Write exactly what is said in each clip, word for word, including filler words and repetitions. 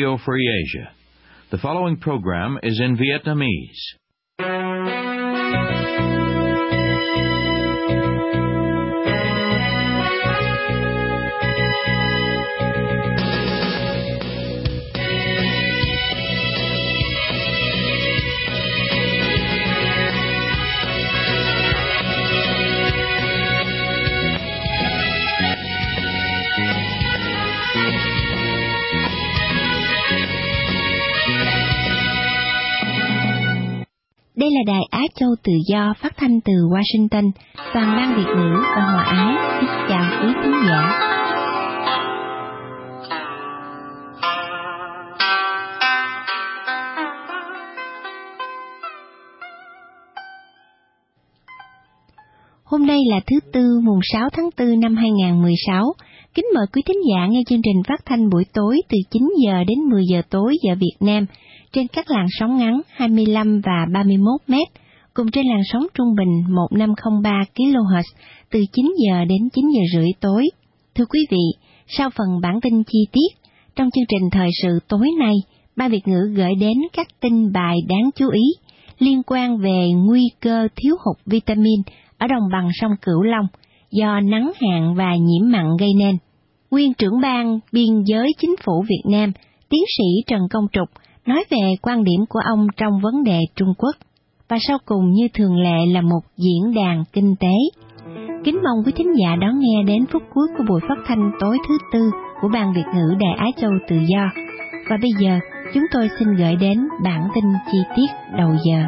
Radio Free Asia. The following program is in Vietnamese. Đây là Đài Á Châu Tự Do phát thanh từ Washington, toàn ban Việt ngữ và Hòa Ái. Xin chào quý khán giả. Hôm nay là thứ Tư, mùng sáu tháng tư năm hai nghìn không trăm mười sáu. Kính mời quý thính giả nghe chương trình phát thanh buổi tối từ chín giờ đến mười giờ tối giờ Việt Nam, trên các làn sóng ngắn hai mươi lăm và ba mươi mốt mét, cùng trên làn sóng trung bình một nghìn năm trăm ba ki lô héc từ chín giờ đến chín giờ rưỡi tối. Thưa quý vị, sau phần bản tin chi tiết, trong chương trình thời sự tối nay, Ban Việt ngữ gửi đến các tin bài đáng chú ý liên quan về nguy cơ thiếu hụt vitamin ở đồng bằng sông Cửu Long do nắng hạn và nhiễm mặn gây nên. Nguyên trưởng ban biên giới chính phủ Việt Nam, tiến sĩ Trần Công Trục, nói về quan điểm của ông trong vấn đề Trung Quốc. Và sau cùng như thường lệ là một diễn đàn kinh tế. Kính mong quý thính giả đón nghe đến phút cuối của buổi phát thanh tối thứ Tư của Ban Việt ngữ Đài Á Châu Tự Do. Và bây giờ, chúng tôi xin gửi đến bản tin chi tiết đầu giờ.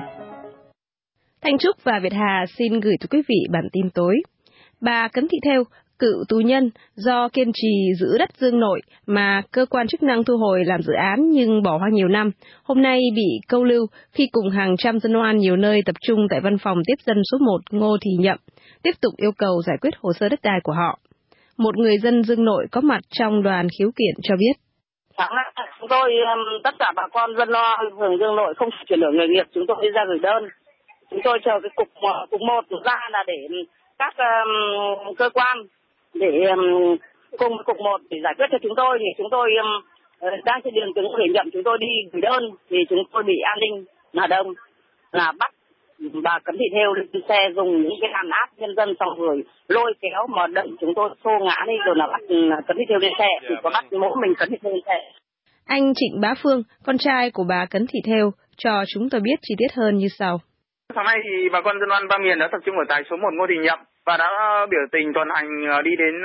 Thanh Trúc và Việt Hà xin gửi tới quý vị bản tin tối. Bà Cấn Thị Thêu, cựu tù nhân do kiên trì giữ đất Dương Nội mà cơ quan chức năng thu hồi làm dự án nhưng bỏ hoang nhiều năm, hôm nay bị câu lưu khi cùng hàng trăm dân oan nhiều nơi tập trung tại văn phòng tiếp dân số một Ngô Thì Nhậm, tiếp tục yêu cầu giải quyết hồ sơ đất đai của họ. Một người dân Dương Nội có mặt trong đoàn khiếu kiện cho biết. Sáng nay chúng tôi, tất cả bà con dân lo phường Dương Nội không chuyển đổi nghề nghiệp, chúng tôi đi ra gửi đơn. Chúng tôi chờ cái cục, cục một ra là để các um, cơ quan để um, cùng cục một để giải quyết cho chúng tôi, thì chúng tôi um, đang trên đường từng thể nhậm chúng tôi đi gửi đơn thì chúng tôi bị an ninh Hà Đông là bắt bà Cấn Thị Thêu lên xe dùng những cái đàn áp nhân dân, xong rồi lôi kéo mà đẩy chúng tôi xô ngã đi rồi là bắt Cấn Thị Thêu lên xe, chỉ có bắt mỗi mình Cấn Thị Thêu lên xe. Anh Trịnh Bá Phương, con trai của bà Cấn Thị Thêu, cho chúng tôi biết chi tiết hơn như sau. Sáng nay thì bà con dân oan ba miền đã tập trung ở tại số một Ngô Thì Nhậm và đã biểu tình tuần hành đi đến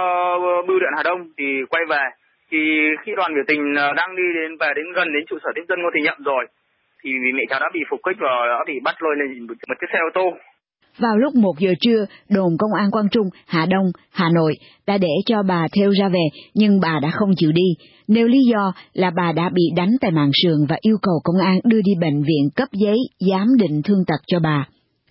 uh, bưu điện Hà Đông thì quay về. Thì khi đoàn biểu tình đang đi đến về đến gần đến trụ sở tiếp dân Ngô Thì Nhậm rồi thì mẹ cháu đã bị phục kích và đã bị bắt lôi lên một chiếc xe ô tô. Vào lúc một giờ trưa, đồn công an Quang Trung, Hà Đông, Hà Nội đã để cho bà Thêu ra về, nhưng bà đã không chịu đi, nêu lý do là bà đã bị đánh tại màng sườn và yêu cầu công an đưa đi bệnh viện cấp giấy giám định thương tật cho bà.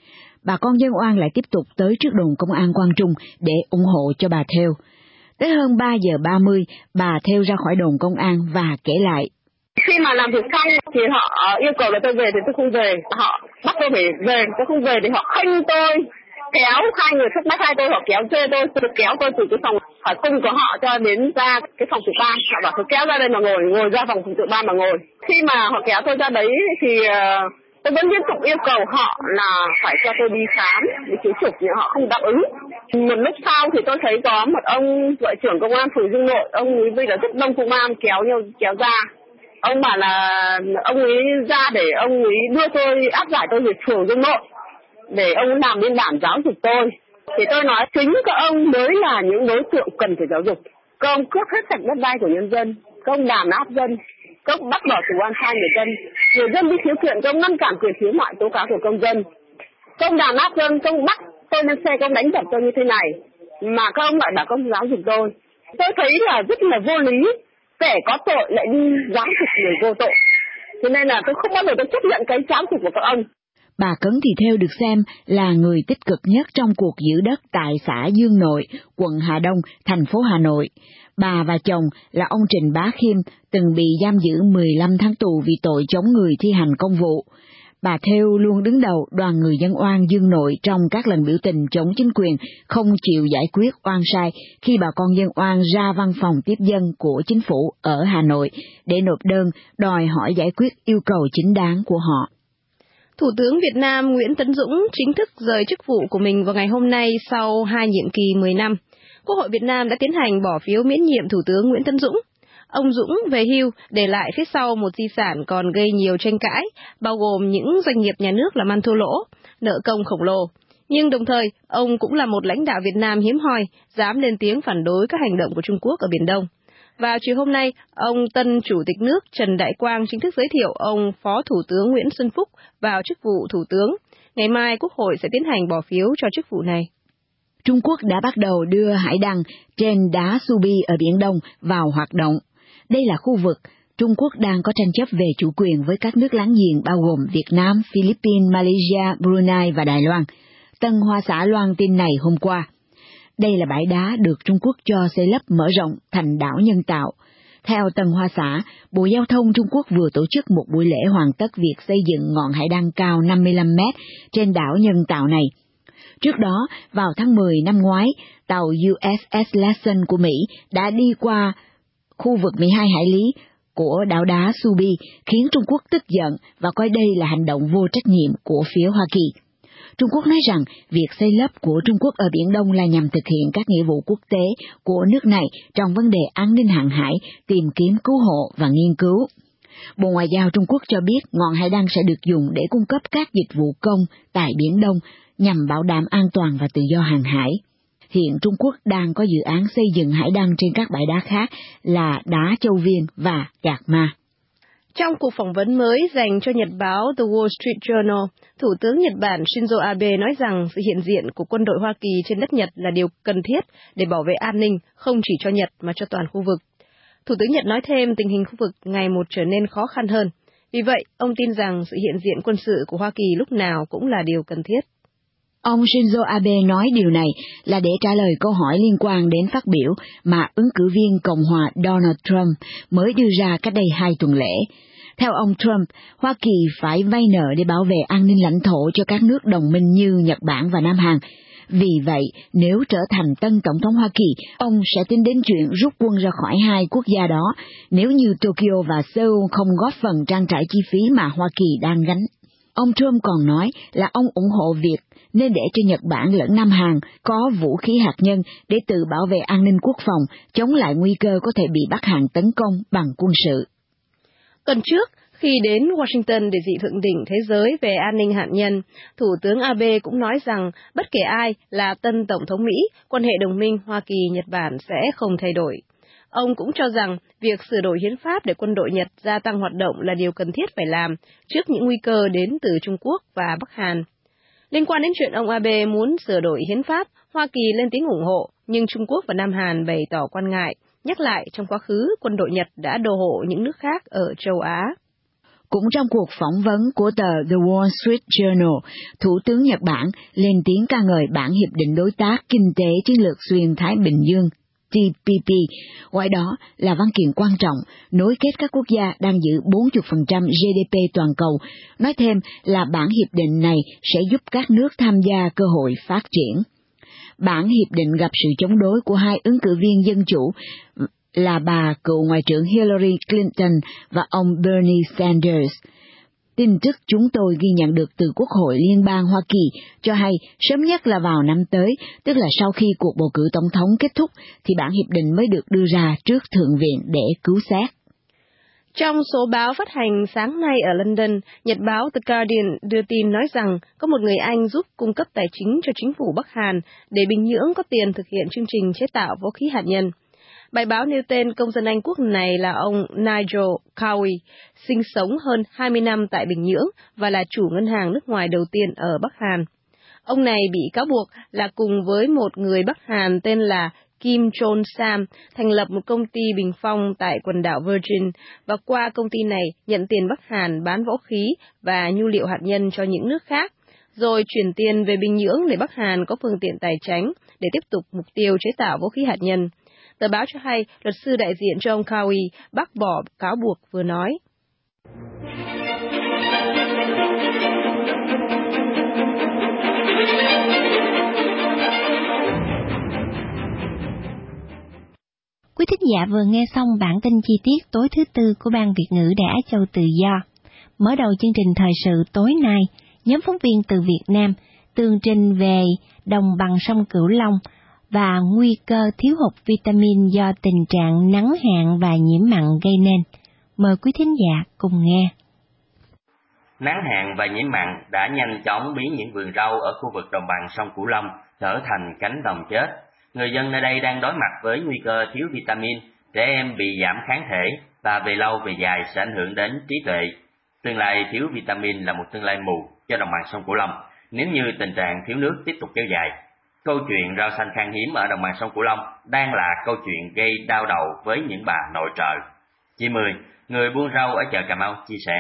Bà con dân oan lại tiếp tục tới trước đồn công an Quang Trung để ủng hộ cho bà Thêu. Tới hơn ba giờ ba mươi, bà Thêu ra khỏi đồn công an và kể lại. Khi mà làm việc xong thì họ yêu cầu là tôi về thì tôi không về, họ bắt tôi phải về, tôi không về thì họ khênh tôi, kéo hai người trước mắt hai tôi, họ kéo chê tôi, tôi kéo tôi từ cái phòng hỏi cung của họ cho đến ra cái phòng trực ban, họ bảo tôi kéo ra đây mà ngồi, ngồi ra phòng trực ban mà ngồi. Khi mà họ kéo tôi ra đấy thì uh, tôi vẫn liên tục yêu cầu họ là phải cho tôi đi khám, đi chiếu chụp, nhưng họ không đáp ứng. Một lúc sau thì tôi thấy có một ông vợ trưởng công an phường Dương Nội, ông ấy bây giờ rất đông công an kéo nhau kéo ra. Ông bảo là ông ấy ra để ông ấy đưa tôi áp giải tôi về phường Dương Nội để ông làm biên bản giáo dục tôi. Thì tôi nói chính các ông mới là những đối tượng cần phải giáo dục. Các ông cướp hết sạch đất đai của nhân dân, các ông đàn áp dân, các ông bắt bỏ tù oan sai người dân. Người dân đi khiếu kiện, các ông ngăn cản quyền khiếu nại tố cáo của công dân. Các ông đàn áp dân, các ông bắt tôi lên xe, các ông đánh đập tôi như thế này. Mà các ông lại bảo các ông giáo dục tôi. Tôi thấy là rất là vô lý. Kẻ có tội lại đi giáo dục người vô tội. Cho nên là tôi không bao giờ tôi chấp nhận cái giáo dục của các ông. Bà Cấn Thị Thêu được xem là người tích cực nhất trong cuộc giữ đất tại xã Dương Nội, quận Hà Đông, thành phố Hà Nội. Bà và chồng là ông Trịnh Bá Khiêm từng bị giam giữ mười lăm tháng tù vì tội chống người thi hành công vụ. Bà Thêu luôn đứng đầu đoàn người dân oan dương nội trong các lần biểu tình chống chính quyền, không chịu giải quyết oan sai khi bà con dân oan ra văn phòng tiếp dân của chính phủ ở Hà Nội để nộp đơn đòi hỏi giải quyết yêu cầu chính đáng của họ. Thủ tướng Việt Nam Nguyễn Tấn Dũng chính thức rời chức vụ của mình vào ngày hôm nay sau hai nhiệm kỳ mười năm. Quốc hội Việt Nam đã tiến hành bỏ phiếu miễn nhiệm Thủ tướng Nguyễn Tấn Dũng. Ông Dũng về hưu để lại phía sau một di sản còn gây nhiều tranh cãi, bao gồm những doanh nghiệp nhà nước làm ăn thua lỗ, nợ công khổng lồ. Nhưng đồng thời, ông cũng là một lãnh đạo Việt Nam hiếm hoi, dám lên tiếng phản đối các hành động của Trung Quốc ở Biển Đông. Vào chiều hôm nay, ông tân Chủ tịch nước Trần Đại Quang chính thức giới thiệu ông Phó Thủ tướng Nguyễn Xuân Phúc vào chức vụ Thủ tướng. Ngày mai, Quốc hội sẽ tiến hành bỏ phiếu cho chức vụ này. Trung Quốc đã bắt đầu đưa hải đăng trên đá Subi ở Biển Đông vào hoạt động. Đây là khu vực Trung Quốc đang có tranh chấp về chủ quyền với các nước láng giềng bao gồm Việt Nam, Philippines, Malaysia, Brunei và Đài Loan. Tân Hoa Xã loan tin này hôm qua. Đây là bãi đá được Trung Quốc cho xây lấp mở rộng thành đảo nhân tạo. Theo Tân Hoa Xã, Bộ Giao thông Trung Quốc vừa tổ chức một buổi lễ hoàn tất việc xây dựng ngọn hải đăng cao năm mươi lăm mét trên đảo nhân tạo này. Trước đó, vào tháng mười năm ngoái, tàu u ét ét Lasson của Mỹ đã đi qua khu vực mười hai hải lý của đảo đá Subi, khiến Trung Quốc tức giận và coi đây là hành động vô trách nhiệm của phía Hoa Kỳ. Trung Quốc nói rằng việc xây lấp của Trung Quốc ở Biển Đông là nhằm thực hiện các nghĩa vụ quốc tế của nước này trong vấn đề an ninh hàng hải, tìm kiếm cứu hộ và nghiên cứu. Bộ Ngoại giao Trung Quốc cho biết ngọn hải đăng sẽ được dùng để cung cấp các dịch vụ công tại Biển Đông nhằm bảo đảm an toàn và tự do hàng hải. Hiện Trung Quốc đang có dự án xây dựng hải đăng trên các bãi đá khác là Đá Châu Viên và Gạc Ma. Trong cuộc phỏng vấn mới dành cho nhật báo The Wall Street Journal, Thủ tướng Nhật Bản Shinzo Abe nói rằng sự hiện diện của quân đội Hoa Kỳ trên đất Nhật là điều cần thiết để bảo vệ an ninh không chỉ cho Nhật mà cho toàn khu vực. Thủ tướng Nhật nói thêm tình hình khu vực ngày một trở nên khó khăn hơn. Vì vậy, ông tin rằng sự hiện diện quân sự của Hoa Kỳ lúc nào cũng là điều cần thiết. Ông Shinzo Abe nói điều này là để trả lời câu hỏi liên quan đến phát biểu mà ứng cử viên Cộng hòa Donald Trump mới đưa ra cách đây hai tuần lễ. Theo ông Trump, Hoa Kỳ phải vay nợ để bảo vệ an ninh lãnh thổ cho các nước đồng minh như Nhật Bản và Nam Hàn. Vì vậy, nếu trở thành tân Tổng thống Hoa Kỳ, ông sẽ tính đến chuyện rút quân ra khỏi hai quốc gia đó, nếu như Tokyo và Seoul không góp phần trang trải chi phí mà Hoa Kỳ đang gánh. Ông Trump còn nói là ông ủng hộ việc nên để cho Nhật Bản lẫn Nam Hàn có vũ khí hạt nhân để tự bảo vệ an ninh quốc phòng, chống lại nguy cơ có thể bị Bắc Hàn tấn công bằng quân sự. Tuần trước, khi đến Washington để dự thượng đỉnh thế giới về an ninh hạt nhân, Thủ tướng Abe cũng nói rằng bất kể ai là tân Tổng thống Mỹ, quan hệ đồng minh Hoa Kỳ-Nhật Bản sẽ không thay đổi. Ông cũng cho rằng việc sửa đổi hiến pháp để quân đội Nhật gia tăng hoạt động là điều cần thiết phải làm trước những nguy cơ đến từ Trung Quốc và Bắc Hàn. Liên quan đến chuyện ông Abe muốn sửa đổi hiến pháp, Hoa Kỳ lên tiếng ủng hộ, nhưng Trung Quốc và Nam Hàn bày tỏ quan ngại, nhắc lại trong quá khứ quân đội Nhật đã đô hộ những nước khác ở châu Á. Cũng trong cuộc phỏng vấn của tờ The Wall Street Journal, Thủ tướng Nhật Bản lên tiếng ca ngợi bản Hiệp định Đối tác Kinh tế Chiến lược Xuyên Thái Bình Dương T P P, gọi đó là văn kiện quan trọng, nối kết các quốc gia đang giữ bốn mươi phần trăm G D P toàn cầu, nói thêm là bản hiệp định này sẽ giúp các nước tham gia cơ hội phát triển. Bản hiệp định gặp sự chống đối của hai ứng cử viên dân chủ là bà cựu Ngoại trưởng Hillary Clinton và ông Bernie Sanders. Tin tức chúng tôi ghi nhận được từ Quốc hội Liên bang Hoa Kỳ cho hay sớm nhất là vào năm tới, tức là sau khi cuộc bầu cử tổng thống kết thúc, thì bản hiệp định mới được đưa ra trước Thượng viện để cứu xét. Trong số báo phát hành sáng nay ở London, nhật báo The Guardian đưa tin nói rằng có một người Anh giúp cung cấp tài chính cho chính phủ Bắc Hàn để Bình Nhưỡng có tiền thực hiện chương trình chế tạo vũ khí hạt nhân. Bài báo nêu tên công dân Anh quốc này là ông Nigel Cowie, sinh sống hơn hai mươi năm tại Bình Nhưỡng và là chủ ngân hàng nước ngoài đầu tiên ở Bắc Hàn. Ông này bị cáo buộc là cùng với một người Bắc Hàn tên là Kim Chol Sam thành lập một công ty bình phong tại quần đảo Virgin và qua công ty này nhận tiền Bắc Hàn bán vũ khí và nhu liệu hạt nhân cho những nước khác, rồi chuyển tiền về Bình Nhưỡng để Bắc Hàn có phương tiện tài chính để tiếp tục mục tiêu chế tạo vũ khí hạt nhân. Tờ báo cho hay luật sư đại diện cho ông Cowie bác bỏ cáo buộc vừa nói. Quý thính giả vừa nghe xong bản tin chi tiết tối thứ tư của Ban Việt ngữ Đài Á Châu Tự Do. Mở đầu chương trình thời sự tối nay, nhóm phóng viên từ Việt Nam tường trình về đồng bằng sông Cửu Long và nguy cơ thiếu hụt vitamin do tình trạng nắng hạn và nhiễm mặn gây nên. Mời quý thính giả cùng nghe. Nắng hạn và nhiễm mặn đã nhanh chóng biến những vườn rau ở khu vực đồng bằng sông Cửu Long trở thành cánh đồng chết. Người dân nơi đây đang đối mặt với nguy cơ thiếu vitamin, trẻ em bị giảm kháng thể và về lâu về dài sẽ ảnh hưởng đến trí tuệ. Tương lai thiếu vitamin là một tương lai mù cho đồng bằng sông Cửu Long nếu như tình trạng thiếu nước tiếp tục kéo dài. Câu chuyện rau xanh khan hiếm ở đồng bằng sông Cửu Long đang là câu chuyện gây đau đầu với những bà nội trợ. Chị Mười, người buôn rau ở chợ Cà Mau chia sẻ.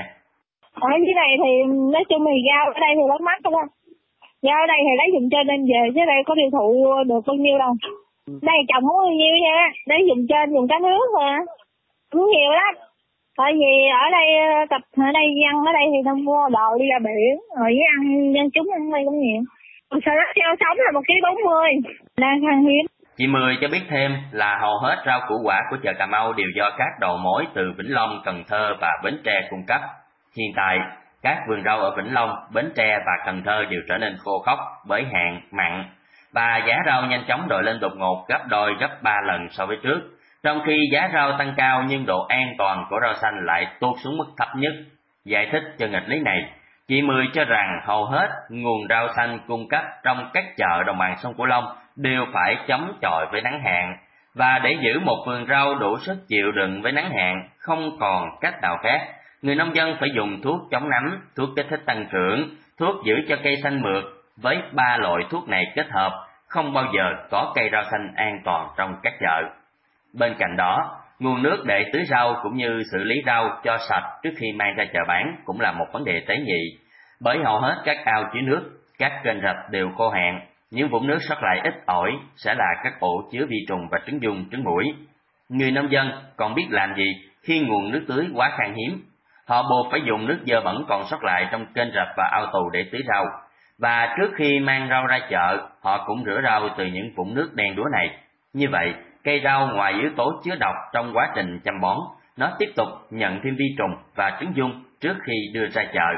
Ở dưới này thì nói chung thì rau ở đây thì rất mắc đúng không? Rau ở đây thì lấy dùng trên đem về chứ đây có tiêu thụ được bao nhiêu đâu. Đây trồng không bao nhiêu nha, lấy dùng trên dùng cá nước mà, cũng nhiều lắm. Tại vì ở đây tập ở đây dân ở đây thì không mua đồ đi ra biển, rồi với ăn dân chúng ăn đây cũng nhiều. Sợi đất heo sống là một ký bốn mươi, đang khan hiếm. Chị Mười cho biết thêm là hầu hết rau củ quả của chợ Cà Mau đều do các đầu mối từ Vĩnh Long, Cần Thơ và Bến Tre cung cấp. Hiện tại, các vườn rau ở Vĩnh Long, Bến Tre và Cần Thơ đều trở nên khô khốc bởi hạn mặn và giá rau nhanh chóng đội lên đột ngột gấp đôi gấp ba lần so với trước. Trong khi giá rau tăng cao nhưng độ an toàn của rau xanh lại tụt xuống mức thấp nhất. Giải thích cho nghịch lý này, chị Mười cho rằng hầu hết nguồn rau xanh cung cấp trong các chợ đồng bằng sông Cửu Long đều phải chống chọi với nắng hạn, và để giữ một vườn rau đủ sức chịu đựng với nắng hạn không còn cách nào khác. Người nông dân phải dùng thuốc chống nấm, thuốc kích thích tăng trưởng, thuốc giữ cho cây xanh mượt. Với ba loại thuốc này kết hợp, không bao giờ có cây rau xanh an toàn trong các chợ. Bên cạnh đó, nguồn nước để tưới rau cũng như xử lý rau cho sạch trước khi mang ra chợ bán cũng là một vấn đề tế nhị. Bởi hầu hết các ao chứa nước, các kênh rạch đều khô hạn, những vũng nước sót lại ít ỏi sẽ là các ổ chứa vi trùng và trứng giun, trứng muỗi. Người nông dân còn biết làm gì khi nguồn nước tưới quá khan hiếm? Họ buộc phải dùng nước dơ bẩn còn sót lại trong kênh rạch và ao tù để tưới rau. Và trước khi mang rau ra chợ, họ cũng rửa rau từ những vũng nước đen đúa này. Như vậy, cây rau ngoài yếu tố chứa độc trong quá trình chăm bón, nó tiếp tục nhận thêm vi trùng và trứng giun trước khi đưa ra chợ.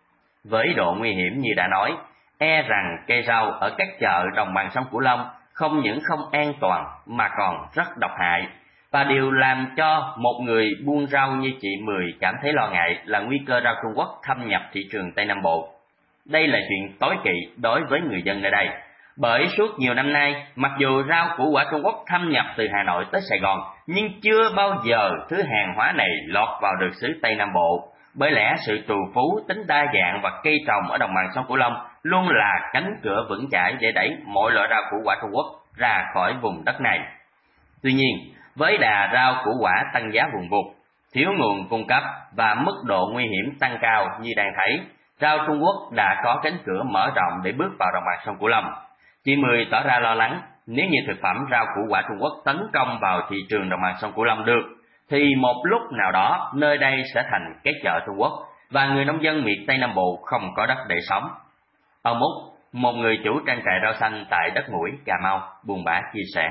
Với độ nguy hiểm như đã nói, e rằng cây rau ở các chợ đồng bằng sông Cửu Long không những không an toàn mà còn rất độc hại. Và điều làm cho một người buôn rau như chị Mười cảm thấy lo ngại là nguy cơ rau Trung Quốc thâm nhập thị trường Tây Nam Bộ. Đây là chuyện tối kỵ đối với người dân nơi đây. Bởi suốt nhiều năm nay, mặc dù rau củ quả Trung Quốc thâm nhập từ Hà Nội tới Sài Gòn, nhưng chưa bao giờ thứ hàng hóa này lọt vào được xứ Tây Nam Bộ. Bởi lẽ sự trù phú, tính đa dạng và cây trồng ở đồng bằng sông Cửu Long luôn là cánh cửa vững chãi để đẩy mọi loại rau củ quả Trung Quốc ra khỏi vùng đất này. Tuy nhiên, với đà rau củ quả tăng giá vùn vụt, thiếu nguồn cung cấp và mức độ nguy hiểm tăng cao như đang thấy, rau Trung Quốc đã có cánh cửa mở rộng để bước vào đồng bằng sông Cửu Long. Chị Mười tỏ ra lo lắng, nếu như thực phẩm rau củ quả Trung Quốc tấn công vào thị trường đồng bằng sông Cửu Long được, thì một lúc nào đó nơi đây sẽ thành cái chợ Trung Quốc và người nông dân miệt Tây Nam Bộ không có đất để sống. Ông Út, một người chủ trang trại rau xanh tại đất Mũi, Cà Mau, buôn bã chia sẻ.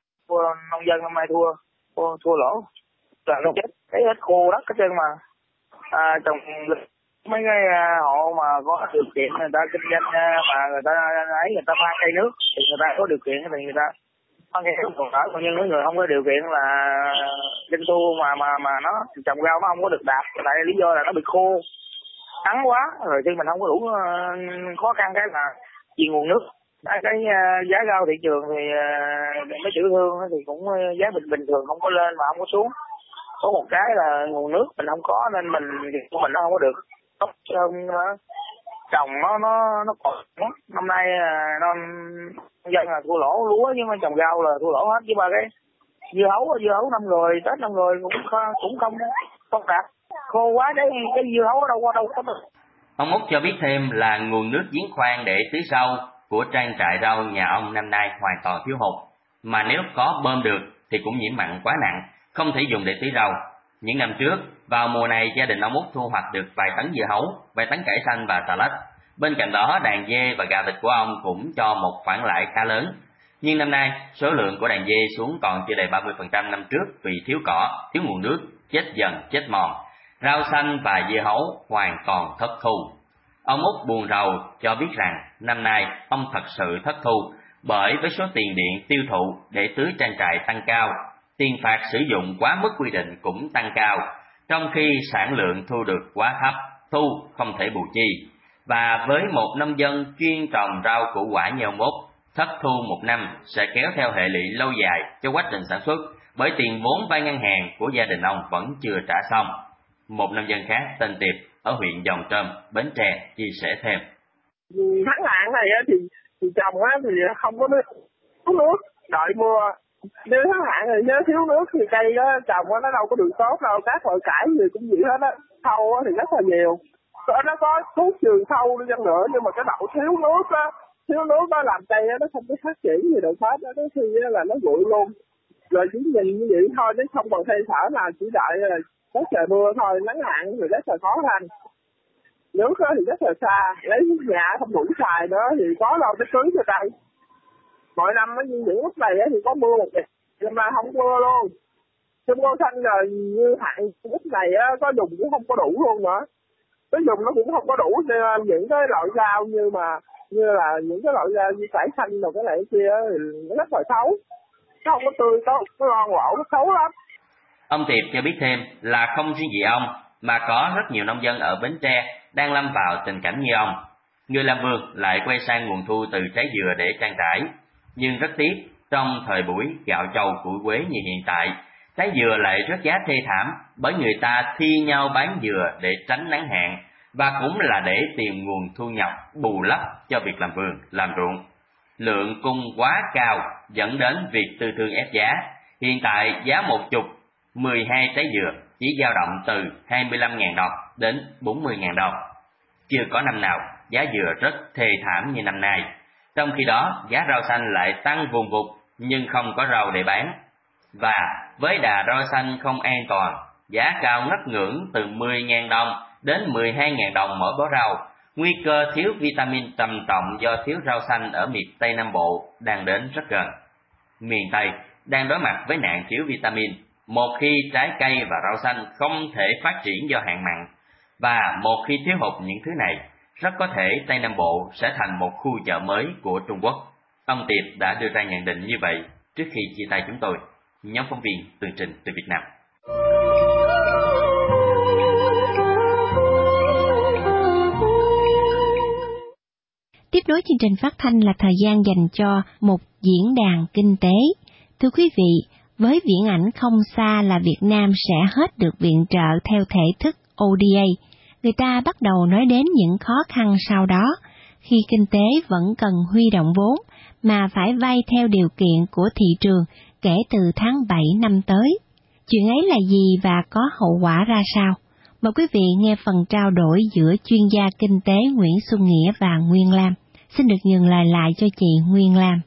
Nông dân năm nay thua, thua, thua lỗ, là nó chết, thấy hết khô đất hết trơn mà. À, trồng mấy cái hộ mà có điều kiện người ta kinh doanh mà người ta ấy người ta pha cây nước thì người ta có điều kiện thì người ta pha cây nước, còn ở còn như những người không có điều kiện là doanh thu mà mà mà nó trồng rau nó không có được đạt, tại lý do là nó bị khô nắng quá, rồi khi mình không có đủ khó khăn cái là vì nguồn nước. Cái, cái giá rau thị trường thì mấy tiểu thương thì cũng giá bình bình thường, không có lên mà không có xuống. Có một cái là nguồn nước mình không có nên mình mình nó không có được tốt hơn, trồng nó nó nó còn năm nay nó dân là thua lỗ lúa, nhưng mà trồng rau là thua lỗ hết. Chứ ba cái dưa hấu dưa hấu năm rồi tết năm rồi cũng cũng không không đạt, khô quá cái cái dưa hấu đâu qua đâu có được. Ông Út cho biết thêm là nguồn nước giếng khoan để tưới rau của trang trại rau nhà ông năm nay hoàn toàn thiếu hụt, mà nếu có bơm được thì cũng nhiễm mặn quá nặng, không thể dùng để tưới rau. Những năm trước, vào mùa này gia đình ông Út thu hoạch được vài tấn dưa hấu, vài tấn cải xanh và xà lách. Bên cạnh đó, đàn dê và gà vịt của ông cũng cho một khoản lãi khá lớn. Nhưng năm nay, số lượng của đàn dê xuống còn chưa đầy ba mươi phần trăm năm trước vì thiếu cỏ, thiếu nguồn nước, chết dần, chết mòn. Rau xanh và dưa hấu hoàn toàn thất thu. Ông Út buồn rầu cho biết rằng năm nay ông thật sự thất thu bởi với số tiền điện tiêu thụ để tưới trang trại tăng cao, tiền phạt sử dụng quá mức quy định cũng tăng cao, trong khi sản lượng thu được quá thấp, thu không thể bù chi. Và với một nông dân chuyên trồng rau củ quả như ông Út, thất thu một năm sẽ kéo theo hệ lụy lâu dài cho quá trình sản xuất, bởi tiền vốn vay ngân hàng của gia đình ông vẫn chưa trả xong. Một nông dân khác tên Tiệp ở huyện Giồng Trôm, Bến Tre chia sẻ thêm. Tháng hạn này thì, thì trồng thì không có nước, nước đợi mưa. Nếu tháng hạn thì nếu thiếu nước thì cây đó, trồng đó, nó đâu có được tốt đâu. Các loại cải gì cũng vậy hết á. Sâu thì rất là nhiều. Nó có thuốc trừ sâu đi chăng nữa, nhưng mà cái đậu thiếu nước á, thiếu nước đó làm cây đó, nó không có phát triển gì được hết. Đó khi là nó nguội luôn. Rồi chỉ nhìn như vậy thôi, chứ không còn thay sở nào, chỉ đợi đất trời mưa thôi. Nắng hạn thì rất là khó khăn. Nước thì rất là xa, lấy nhà không đủ xài nữa thì có đâu cái tưới cho cây. Mỗi năm như những lúc này thì có mưa một ngày, nhưng mà không mưa luôn. Trong rau xanh rồi như hạn lúc này có dùng cũng không có đủ luôn nữa. Cái dùng nó cũng không có đủ nên những cái loại rau như mà như là những cái loại rau như cải xanh rồi cái này kia thì nó rất là xấu. Nó không có tươi tốt, nó ngon lỗ, nó xấu lắm. Ông Tiệp cho biết thêm là không riêng gì ông mà có rất nhiều nông dân ở Bến Tre đang lâm vào tình cảnh như ông. Người làm vườn lại quay sang nguồn thu từ trái dừa để trang trải. Nhưng rất tiếc, trong thời buổi gạo trầu củi quế như hiện tại, trái dừa lại rớt giá thê thảm bởi người ta thi nhau bán dừa để tránh nắng hạn và cũng là để tìm nguồn thu nhập bù lấp cho việc làm vườn, làm ruộng. Lượng cung quá cao dẫn đến việc tư thương ép giá. Hiện tại giá một chục, mười hai trái dừa chỉ dao động từ hai mươi lăm nghìn đồng đến bốn mươi nghìn đồng. Chưa có năm nào giá dừa rất thê thảm như năm nay. Trong khi đó, giá rau xanh lại tăng vùn vụt nhưng không có rau để bán. Và với đà rau xanh không an toàn, giá cao ngất ngưỡng từ mười nghìn đồng đến mười hai nghìn đồng mỗi bó rau, nguy cơ thiếu vitamin trầm trọng do thiếu rau xanh ở miền Tây Nam Bộ đang đến rất gần. Miền Tây đang đối mặt với nạn thiếu vitamin, một khi trái cây và rau xanh không thể phát triển do hạn mặn, và một khi thiếu hụt những thứ này, rất có thể Tây Nam Bộ sẽ thành một khu chợ mới của Trung Quốc. Ông Tiệp đã đưa ra nhận định như vậy trước khi chia tay chúng tôi. Nhóm phóng viên tường trình từ Việt Nam. Tiếp nối chương trình phát thanh là thời gian dành cho một diễn đàn kinh tế. Thưa quý vị, với viễn ảnh không xa là Việt Nam sẽ hết được viện trợ theo thể thức O D A, người ta bắt đầu nói đến những khó khăn sau đó, khi kinh tế vẫn cần huy động vốn, mà phải vay theo điều kiện của thị trường kể từ tháng bảy năm tới. Chuyện ấy là gì và có hậu quả ra sao? Mời quý vị nghe phần trao đổi giữa chuyên gia kinh tế Nguyễn Xuân Nghĩa và Nguyên Lam. Xin được nhường lời lại cho chị Nguyên Lam.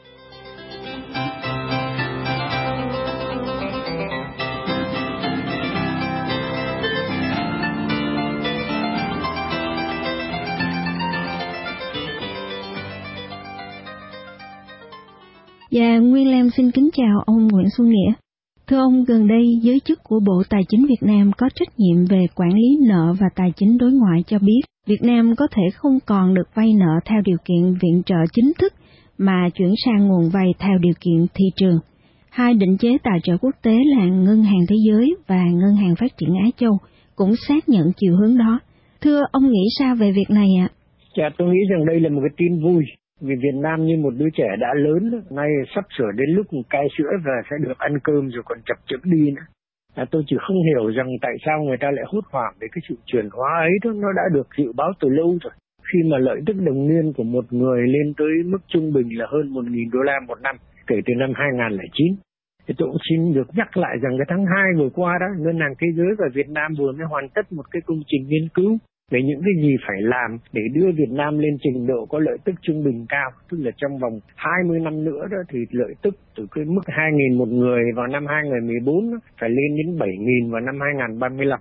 Dạ, Nguyên Lam xin kính chào ông Nguyễn Xuân Nghĩa. Thưa ông, gần đây giới chức của Bộ Tài chính Việt Nam có trách nhiệm về quản lý nợ và tài chính đối ngoại cho biết Việt Nam có thể không còn được vay nợ theo điều kiện viện trợ chính thức mà chuyển sang nguồn vay theo điều kiện thị trường. Hai định chế tài trợ quốc tế là Ngân hàng Thế giới và Ngân hàng Phát triển Á Châu cũng xác nhận chiều hướng đó. Thưa ông nghĩ sao về việc này ạ? Dạ, tôi nghĩ rằng đây là một cái tin vui. Vì Việt Nam như một đứa trẻ đã lớn, nay sắp sửa đến lúc cai sữa và sẽ được ăn cơm rồi còn chập chững đi nữa. À, tôi chỉ không hiểu rằng tại sao người ta lại hốt hoảng về cái sự chuyển hóa ấy đó, nó đã được dự báo từ lâu rồi. Khi mà lợi tức đồng niên của một người lên tới mức trung bình là hơn một nghìn đô la một năm kể từ năm hai nghìn không trăm lẻ chín. Thì tôi cũng xin được nhắc lại rằng cái tháng hai vừa qua đó, Ngân hàng Thế giới và Việt Nam vừa mới hoàn tất một cái công trình nghiên cứu về những cái gì phải làm để đưa Việt Nam lên trình độ có lợi tức trung bình cao, tức là trong vòng hai mươi năm nữa đó thì lợi tức từ cái mức hai nghìn một người vào năm hai nghìn không trăm mười bốn đó, phải lên đến bảy nghìn vào năm hai nghìn không trăm ba mươi lăm.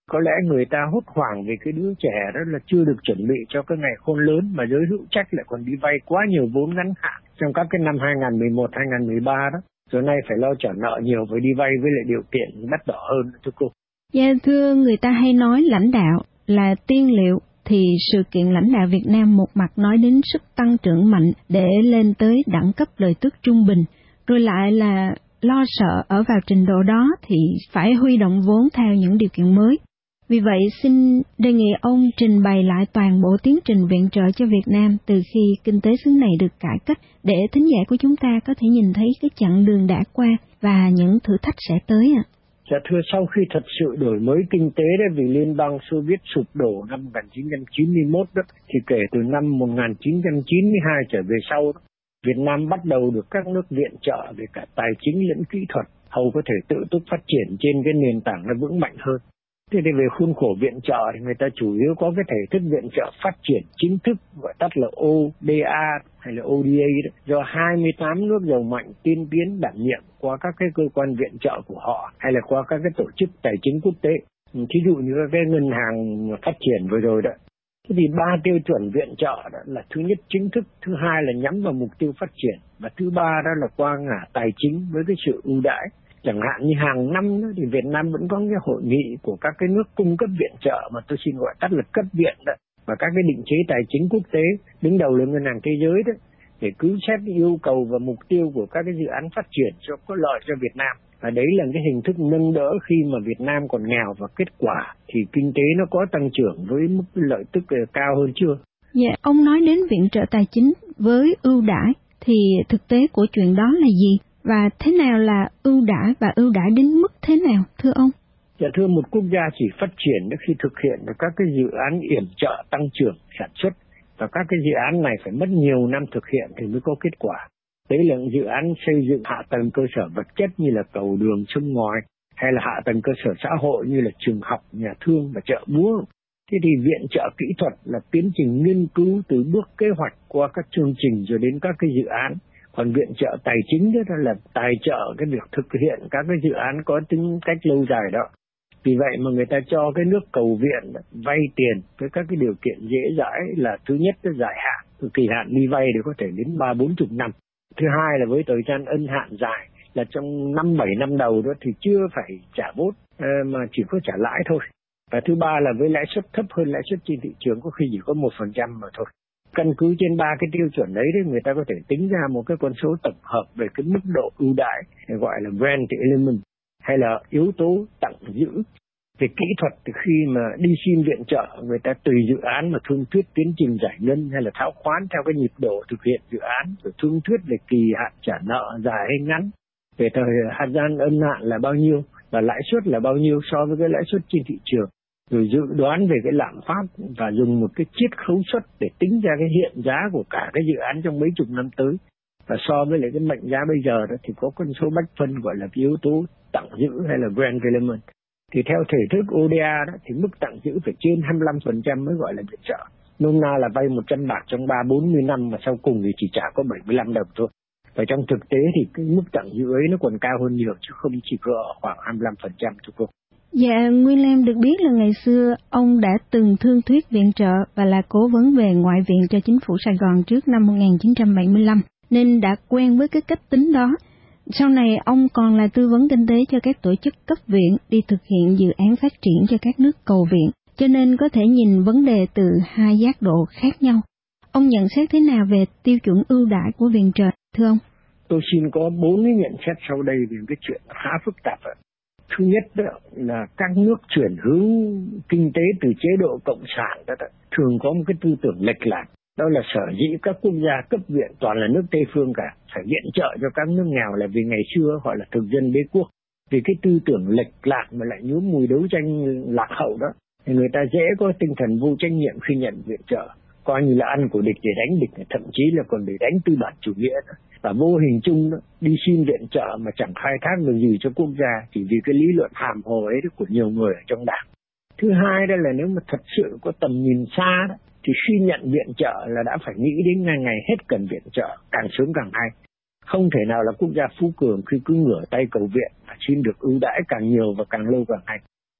Có lẽ người ta hốt hoảng vì cái đứa trẻ đó là chưa được chuẩn bị cho cái ngày khôn lớn, mà giới hữu trách lại còn đi vay quá nhiều vốn ngắn hạn trong các cái năm hai không một một, hai không một ba đó. Rồi nay phải lo trả nợ nhiều, phải đi vay với lại điều kiện đắt đỏ hơn, thưa cô. Dạ thưa, người ta hay nói lãnh đạo là tiên liệu, thì sự kiện lãnh đạo Việt Nam một mặt nói đến sức tăng trưởng mạnh để lên tới đẳng cấp lợi tức trung bình, rồi lại là lo sợ ở vào trình độ đó thì phải huy động vốn theo những điều kiện mới. Vì vậy, xin đề nghị ông trình bày lại toàn bộ tiến trình viện trợ cho Việt Nam từ khi kinh tế xứ này được cải cách, để thính giả của chúng ta có thể nhìn thấy cái chặng đường đã qua và những thử thách sẽ tới ạ. À. Dạ thưa, sau khi thật sự đổi mới kinh tế đấy, vì Liên bang Xô Viết sụp đổ năm một nghìn chín trăm chín mươi mốt đó, thì kể từ năm một nghìn chín trăm chín mươi hai trở về sau đó, Việt Nam bắt đầu được các nước viện trợ về cả tài chính lẫn kỹ thuật, hầu có thể tự túc phát triển trên cái nền tảng nó vững mạnh hơn. Thế thì về khuôn khổ viện trợ thì người ta chủ yếu có cái thể thức viện trợ phát triển chính thức, gọi tắt là o đê a hay là o đê a đó, do hai mươi tám nước giàu mạnh tiên tiến đảm nhiệm qua các cái cơ quan viện trợ của họ hay là qua các cái tổ chức tài chính quốc tế. Thí dụ như các cái ngân hàng phát triển vừa rồi đó. Thế thì ba tiêu chuẩn viện trợ đó là thứ nhất chính thức, thứ hai là nhắm vào mục tiêu phát triển, và thứ ba đó là qua ngả tài chính với cái sự ưu đãi. Chẳng hạn như hàng năm đó, thì Việt Nam vẫn có cái hội nghị của các cái nước cung cấp viện trợ mà tôi xin gọi tắt là cấp viện đó, và các cái định chế tài chính quốc tế, đứng đầu là Ngân hàng Thế giới đó, để cứu xét yêu cầu và mục tiêu của các cái dự án phát triển cho có lợi cho Việt Nam. Và đấy là cái hình thức nâng đỡ khi mà Việt Nam còn nghèo, và kết quả thì kinh tế nó có tăng trưởng với mức lợi tức cao hơn chưa. Dạ, ông nói đến viện trợ tài chính với ưu đãi thì thực tế của chuyện đó là gì? Và thế nào là ưu đãi và ưu đãi đến mức thế nào, thưa ông? Dạ thưa, một quốc gia chỉ phát triển khi thực hiện được các cái dự án yểm trợ tăng trưởng sản xuất, và các cái dự án này phải mất nhiều năm thực hiện thì mới có kết quả. Đấy là dự án xây dựng hạ tầng cơ sở vật chất như là cầu đường sông ngòi, hay là hạ tầng cơ sở xã hội như là trường học, nhà thương và chợ búa. Thế thì viện trợ kỹ thuật là tiến trình nghiên cứu từ bước kế hoạch qua các chương trình rồi đến các cái dự án. Còn viện trợ tài chính đó là tài trợ cái việc thực hiện các cái dự án có tính cách lâu dài đó. Vì vậy mà người ta cho cái nước cầu viện vay tiền với các cái điều kiện dễ dãi là thứ nhất là dài hạn, kỳ hạn đi vay thì có thể đến ba bốn chục năm. Thứ hai là với thời gian ân hạn dài, là trong năm bảy năm đầu đó thì chưa phải trả vốn mà chỉ có trả lãi thôi. Và thứ ba là với lãi suất thấp hơn lãi suất trên thị trường, có khi chỉ có một phần trăm mà thôi. Căn cứ trên ba cái tiêu chuẩn đấy, đấy người ta có thể tính ra một cái con số tổng hợp về cái mức độ ưu đãi, gọi là grant element, hay là yếu tố tặng giữ. Về kỹ thuật thì khi mà đi xin viện trợ, người ta tùy dự án mà thương thuyết tiến trình giải ngân hay là tháo khoán theo cái nhịp độ thực hiện dự án, rồi thương thuyết về kỳ hạn trả nợ dài hay ngắn, về thời hạn gian ân hạn là bao nhiêu và lãi suất là bao nhiêu so với cái lãi suất trên thị trường, rồi dự đoán về cái lạm phát và dùng một cái chiết khấu suất để tính ra cái hiện giá của cả cái dự án trong mấy chục năm tới. Và so với lại cái mệnh giá bây giờ đó thì có con số bách phân gọi là cái yếu tố tặng giữ hay là grant element. Thì theo thể thức o đê a đó thì mức tặng giữ phải trên hai mươi lăm phần trăm mới gọi là viện trợ. Nôm na là vay một trăm bạc trong ba bốn mươi năm mà sau cùng thì chỉ trả có bảy mươi lăm đồng thôi. Và trong thực tế thì cái mức tặng giữ ấy nó còn cao hơn nhiều chứ không chỉ có khoảng hai mươi lăm phần trăm thôi cô. Dạ, Nguyên Lam được biết là ngày xưa ông đã từng thương thuyết viện trợ và là cố vấn về ngoại viện cho chính phủ Sài Gòn trước năm một nghìn chín trăm bảy mươi lăm, nên đã quen với cái cách tính đó. Sau này ông còn là tư vấn kinh tế cho các tổ chức cấp viện đi thực hiện dự án phát triển cho các nước cầu viện, cho nên có thể nhìn vấn đề từ hai giác độ khác nhau. Ông nhận xét thế nào về tiêu chuẩn ưu đãi của viện trợ, thưa ông? Tôi xin có bốn cái nhận xét sau đây về cái chuyện khá phức tạp. Thứ nhất đó là các nước chuyển hướng kinh tế từ chế độ cộng sản đó, đó thường có một cái tư tưởng lệch lạc. Đó là sở dĩ các quốc gia cấp viện toàn là nước Tây phương cả, phải viện trợ cho các nước nghèo là vì ngày xưa họ là thực dân đế quốc. Vì cái tư tưởng lệch lạc mà lại nhuốm mùi đấu tranh lạc hậu đó, thì người ta dễ có tinh thần vô trách nhiệm khi nhận viện trợ, coi như là ăn của địch để đánh địch, thậm chí là còn để đánh tư bản chủ nghĩa đó. Và vô hình chung đó, đi xin viện trợ mà chẳng khai thác được gì cho quốc gia chỉ vì cái lý luận hàm hồ ấy của nhiều người ở trong đảng. Thứ hai đó là nếu mà thật sự có tầm nhìn xa đó, thì khi nhận viện trợ là đã phải nghĩ đến ngày ngày hết cần viện trợ, càng sớm càng hay. Không thể nào là quốc gia phú cường khi cứ ngửa tay cầu viện, mà xin được ưu đãi càng nhiều và càng lâu càng hay.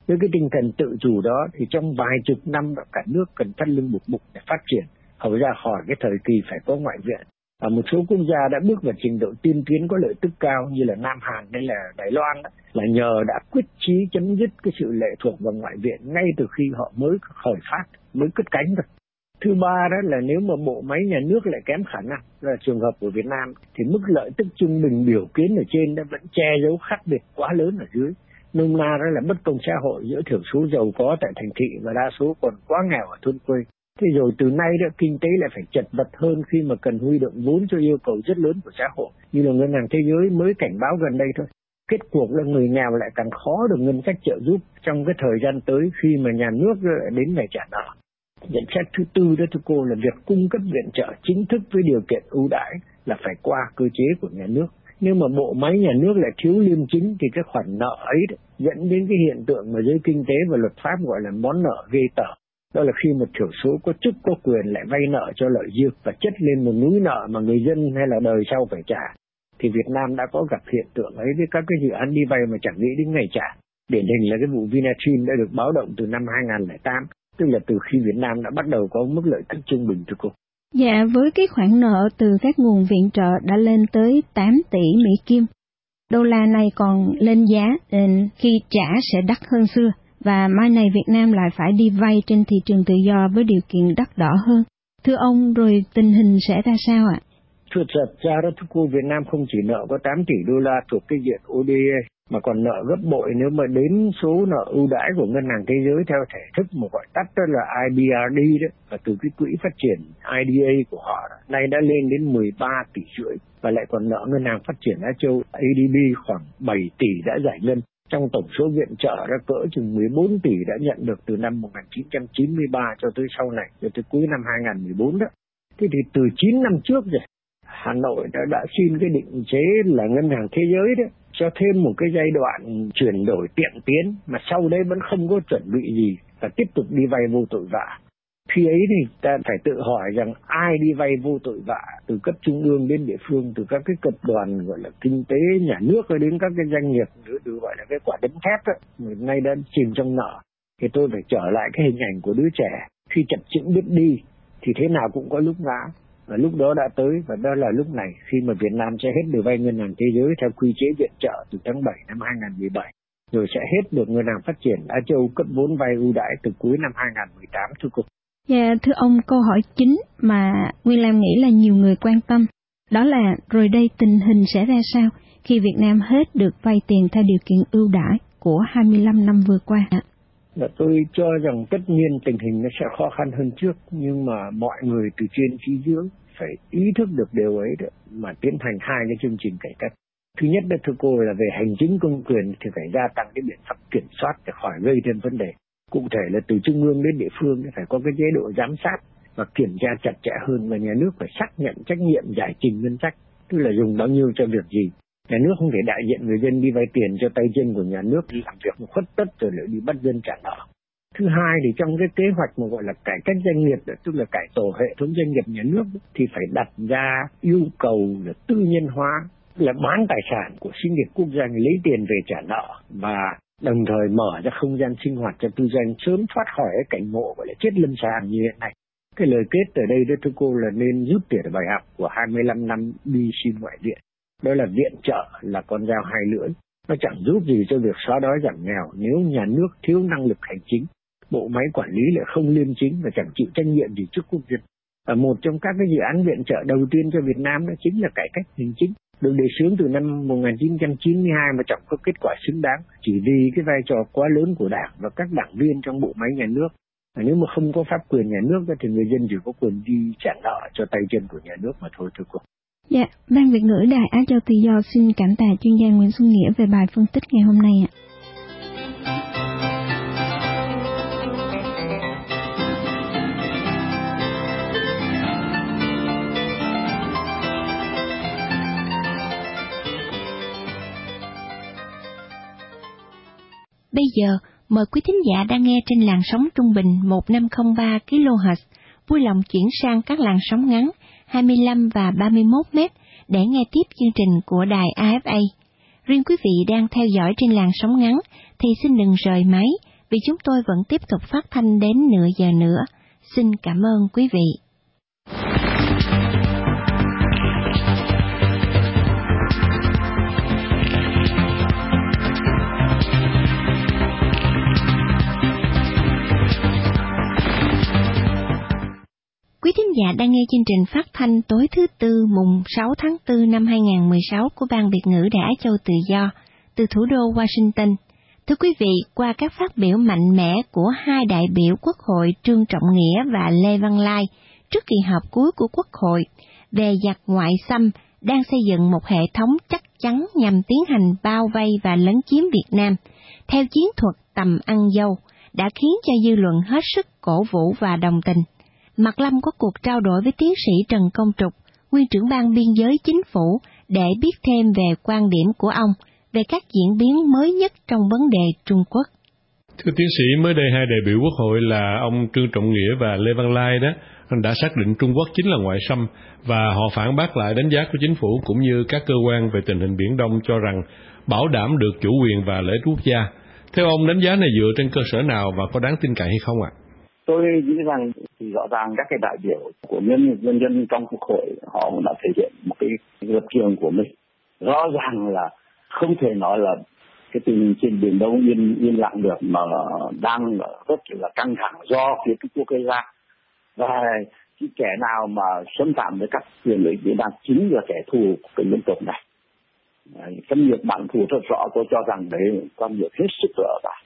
Với cái tinh thần tự chủ đó thì trong vài chục năm cả nước cần thắt lưng buộc bụng để phát triển, hầu ra khỏi cái thời kỳ phải có ngoại viện. Và một số quốc gia đã bước vào trình độ tiên tiến có lợi tức cao như là Nam Hàn hay là Đài Loan đó, là nhờ đã quyết chí chấm dứt cái sự lệ thuộc vào ngoại viện ngay từ khi họ mới khởi phát, mới cất cánh rồi. Thứ ba đó là nếu mà bộ máy nhà nước lại kém khả năng, là trường hợp của Việt Nam, thì mức lợi tức trung bình biểu kiến ở trên đã vẫn che giấu khác biệt quá lớn ở dưới. Nôm na đó là bất công xã hội giữa thiểu số giàu có tại thành thị và đa số còn quá nghèo ở thôn quê. Thế rồi từ nay đó kinh tế lại phải chật vật hơn khi mà cần huy động vốn cho yêu cầu rất lớn của xã hội, như là Ngân hàng Thế giới mới cảnh báo gần đây thôi. Kết cuộc là người nghèo lại càng khó được ngân sách trợ giúp trong cái thời gian tới khi mà nhà nước lại đến ngày trả nợ. Nhận xét thứ tư đó thưa cô là việc cung cấp viện trợ chính thức với điều kiện ưu đãi là phải qua cơ chế của nhà nước. Nếu mà bộ máy nhà nước lại thiếu liêm chính thì cái khoản nợ ấy đó, dẫn đến cái hiện tượng mà giới kinh tế và luật pháp gọi là món nợ ghê tởm. Đó là khi một thiểu số có chức có quyền lại vay nợ cho lợi riêng và chất lên một núi nợ mà người dân hay là đời sau phải trả. Thì Việt Nam đã có gặp hiện tượng ấy với các cái dự án đi vay mà chẳng nghĩ đến ngày trả. Điển hình là cái vụ Vinatrim đã được báo động từ năm hai không không tám, tức là từ khi Việt Nam đã bắt đầu có mức lợi tức trung bình thưa cô. Dạ, với cái khoản nợ từ các nguồn viện trợ đã lên tới tám tỷ Mỹ Kim, đô la này còn lên giá nên khi trả sẽ đắt hơn xưa. Và mai này Việt Nam lại phải đi vay trên thị trường tự do với điều kiện đắt đỏ hơn. Thưa ông, rồi tình hình sẽ ra sao ạ? Thật ra đó thưa cô, Việt Nam không chỉ nợ có tám tỷ đô la thuộc cái diện o đê a mà còn nợ gấp bội nếu mà đến số nợ ưu đãi của Ngân hàng Thế giới theo thể thức một gọi tắt đó là i bê rờ đê đó, và từ cái quỹ phát triển i đê a của họ nay đã lên đến mười ba tỷ rưỡi, và lại còn nợ Ngân hàng Phát triển Á Châu a đê bê khoảng bảy tỷ đã giải ngân. Trong tổng số viện trợ ra cỡ chừng mười bốn tỷ đã nhận được từ năm một nghìn chín trăm chín mươi ba cho tới sau này, cho tới cuối năm hai không một bốn đó. Thế thì từ chín năm trước rồi, Hà Nội đã, đã xin cái định chế là Ngân hàng Thế giới đó, cho thêm một cái giai đoạn chuyển đổi tiện tiến, mà sau đấy vẫn không có chuẩn bị gì và tiếp tục đi vay vô tội vạ. Khi ấy thì ta phải tự hỏi rằng ai đi vay vô tội vạ, từ cấp trung ương đến địa phương, từ các cái tập đoàn gọi là kinh tế nhà nước đến các cái doanh nghiệp được gọi là cái quả đấm thép đó, nay đã chìm trong nợ. Thì tôi phải trở lại cái hình ảnh của đứa trẻ khi chập chững biết đi thì thế nào cũng có lúc ngã, và lúc đó đã tới, và đó là lúc này khi mà Việt Nam sẽ hết được vay Ngân hàng Thế giới theo quy chế viện trợ từ tháng bảy năm hai không một bảy, rồi sẽ hết được Ngân hàng Phát triển Á Châu cấp vốn vay ưu đãi từ cuối năm hai không một tám thưa cô. Dạ, thưa ông, câu hỏi chính mà Nguyên Lam nghĩ là nhiều người quan tâm, đó là rồi đây tình hình sẽ ra sao khi Việt Nam hết được vay tiền theo điều kiện ưu đãi của hai mươi lăm năm vừa qua? Là tôi cho rằng tất nhiên tình hình nó sẽ khó khăn hơn trước, nhưng mà mọi người từ trên chí dưới phải ý thức được điều ấy đó, mà tiến hành hai cái chương trình cải cách. Thứ nhất đó thưa cô là về hành chính công quyền thì phải gia tăng cái biện pháp kiểm soát để khỏi gây thêm vấn đề. Cụ thể là từ trung ương đến địa phương phải có cái chế độ giám sát và kiểm tra chặt chẽ hơn, và nhà nước phải xác nhận trách nhiệm giải trình ngân sách, tức là dùng bao nhiêu cho việc gì. Nhà nước không thể đại diện người dân đi vay tiền cho tay chân của nhà nước làm việc một khuất tất rồi lại đi bắt dân trả nợ. Thứ hai thì trong cái kế hoạch mà gọi là cải cách doanh nghiệp, tức là cải tổ hệ thống doanh nghiệp nhà nước, thì phải đặt ra yêu cầu là tư nhân hóa, là bán tài sản của xí nghiệp quốc doanh lấy tiền về trả nợ, và đồng thời mở ra không gian sinh hoạt cho tư doanh sớm thoát khỏi cái cảnh ngộ gọi là chết lâm sàng như hiện nay. Cái lời kết ở đây đó thưa cô là nên rút tiền bài học của hai mươi lăm năm đi xin ngoại viện. Đó là viện trợ là con dao hai lưỡi, nó chẳng giúp gì cho việc xóa đói giảm nghèo nếu nhà nước thiếu năng lực hành chính, bộ máy quản lý lại không liêm chính và chẳng chịu trách nhiệm gì trước quốc dân. Và một trong các cái dự án viện trợ đầu tiên cho Việt Nam đó chính là cải cách hành chính, được đề xướng từ năm một nghìn chín trăm chín mươi hai mà chẳng có kết quả xứng đáng, chỉ vì cái vai trò quá lớn của Đảng và các đảng viên trong bộ máy nhà nước. Và nếu mà không có pháp quyền nhà nước thì người dân chỉ có quyền đi trả nợ cho tay chân của nhà nước mà thôi thưa cô. Dạ, Ban Việt ngữ Đài Á Châu Tự do xin cảm tạ chuyên gia Nguyễn Xuân Nghĩa về bài phân tích ngày hôm nay ạ. Bây giờ, mời quý thính giả đang nghe trên làn sóng trung bình một nghìn năm trăm lẻ ba ki lô héc, vui lòng chuyển sang các làn sóng ngắn hai mươi lăm và ba mươi mốt mét để nghe tiếp chương trình của đài a ép a. Riêng quý vị đang theo dõi trên làn sóng ngắn thì xin đừng rời máy vì chúng tôi vẫn tiếp tục phát thanh đến nửa giờ nữa. Xin cảm ơn quý vị. Quý thính giả đang nghe chương trình phát thanh tối thứ Tư mùng sáu tháng tư năm hai nghìn không trăm mười sáu của Ban Việt ngữ Đài Á Châu Tự Do từ thủ đô Washington. Thưa quý vị, qua các phát biểu mạnh mẽ của hai đại biểu Quốc hội Trương Trọng Nghĩa và Lê Văn Lai trước kỳ họp cuối của Quốc hội về giặc ngoại xâm đang xây dựng một hệ thống chắc chắn nhằm tiến hành bao vây và lấn chiếm Việt Nam theo chiến thuật tầm ăn dâu đã khiến cho dư luận hết sức cổ vũ và đồng tình. Mạc Lâm có cuộc trao đổi với tiến sĩ Trần Công Trục, nguyên trưởng ban biên giới chính phủ, để biết thêm về quan điểm của ông về các diễn biến mới nhất trong vấn đề Trung Quốc. Thưa tiến sĩ, mới đây hai đại biểu Quốc hội là ông Trương Trọng Nghĩa và Lê Văn Lai đó đã xác định Trung Quốc chính là ngoại xâm, và họ phản bác lại đánh giá của chính phủ cũng như các cơ quan về tình hình Biển Đông, cho rằng bảo đảm được chủ quyền và lợi ích quốc gia. Theo ông, đánh giá này dựa trên cơ sở nào và có đáng tin cậy hay không ạ? Tôi nghĩ rằng thì rõ ràng các cái đại biểu của nhân nhân dân trong Quốc hội họ đã thể hiện một cái lập trường của mình. Rõ ràng là không thể nói là cái tình hình trên Biển Đông yên yên lặng được, mà đang rất là căng thẳng do phía Trung Quốc gây ra. Và cái kẻ nào mà xâm phạm với các quyền lợi Biển Đông chính là kẻ thù của cái dân tộc này. Phân biệt bản thù rất rõ, tôi cho rằng đấy quan điểm hết sức rõ ràng.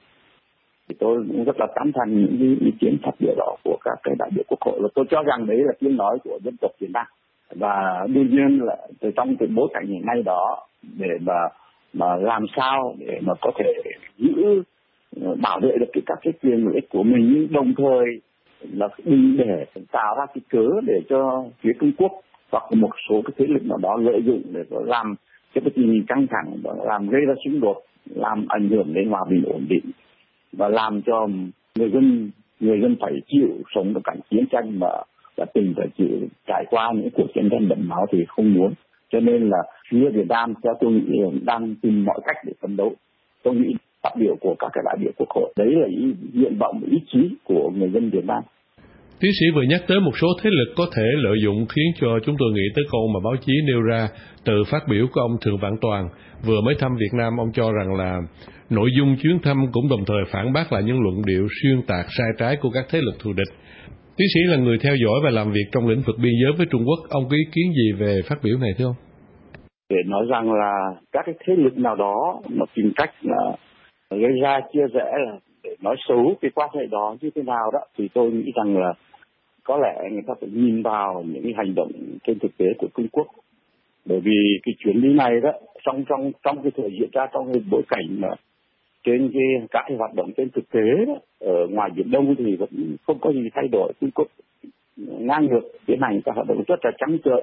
Tôi cũng rất là tán thành những ý kiến phát biểu đó của các cái đại biểu Quốc hội, và tôi cho rằng đấy là tiếng nói của dân tộc Việt Nam. Và đương nhiên là từ trong cái bối cảnh hiện nay đó, để mà mà làm sao để mà có thể giữ bảo vệ được các cái quyền lợi ích của mình, đồng thời là đừng để tạo ra cái cớ để cho phía Trung Quốc hoặc một số cái thế lực nào đó lợi dụng để làm cho cái tình hình căng thẳng, làm gây ra xung đột, làm ảnh hưởng đến hòa bình ổn định, và làm cho người dân người dân phải chịu sống trong cảnh chiến tranh mà đã từng phải chịu trải qua những cuộc chiến tranh đẫm máu thì không muốn. Cho nên là phía Việt Nam theo tôi nghĩ đang tìm mọi cách để phấn đấu. Tôi nghĩ phát biểu của các cái đại biểu Quốc hội đấy là ý nguyện vọng, ý chí của người dân Việt Nam. Tiến sĩ vừa nhắc tới một số thế lực có thể lợi dụng, khiến cho chúng tôi nghĩ tới câu mà báo chí nêu ra từ phát biểu của ông Thượng Vạn Toàn vừa mới thăm Việt Nam. Ông cho rằng là nội dung chuyến thăm cũng đồng thời phản bác lại những luận điệu xuyên tạc sai trái của các thế lực thù địch. Tiến sĩ là người theo dõi và làm việc trong lĩnh vực biên giới với Trung Quốc, ông có ý kiến gì về phát biểu này thưa ông? Để nói rằng là các cái thế lực nào đó mà tìm cách là gây ra chia rẽ, là để nói xấu cái quan hệ đó như thế nào đó, thì tôi nghĩ rằng là có lẽ người ta phải nhìn vào những cái hành động trên thực tế của Trung Quốc. Bởi vì cái chuyến đi này đó, trong trong trong cái thời diễn ra trong cái bối cảnh mà trên cái các cái hoạt động trên thực tế đó, ở ngoài Biển Đông thì vẫn không có gì thay đổi. Trung Quốc ngang ngược tiến hành các hoạt động rất là trắng trợn,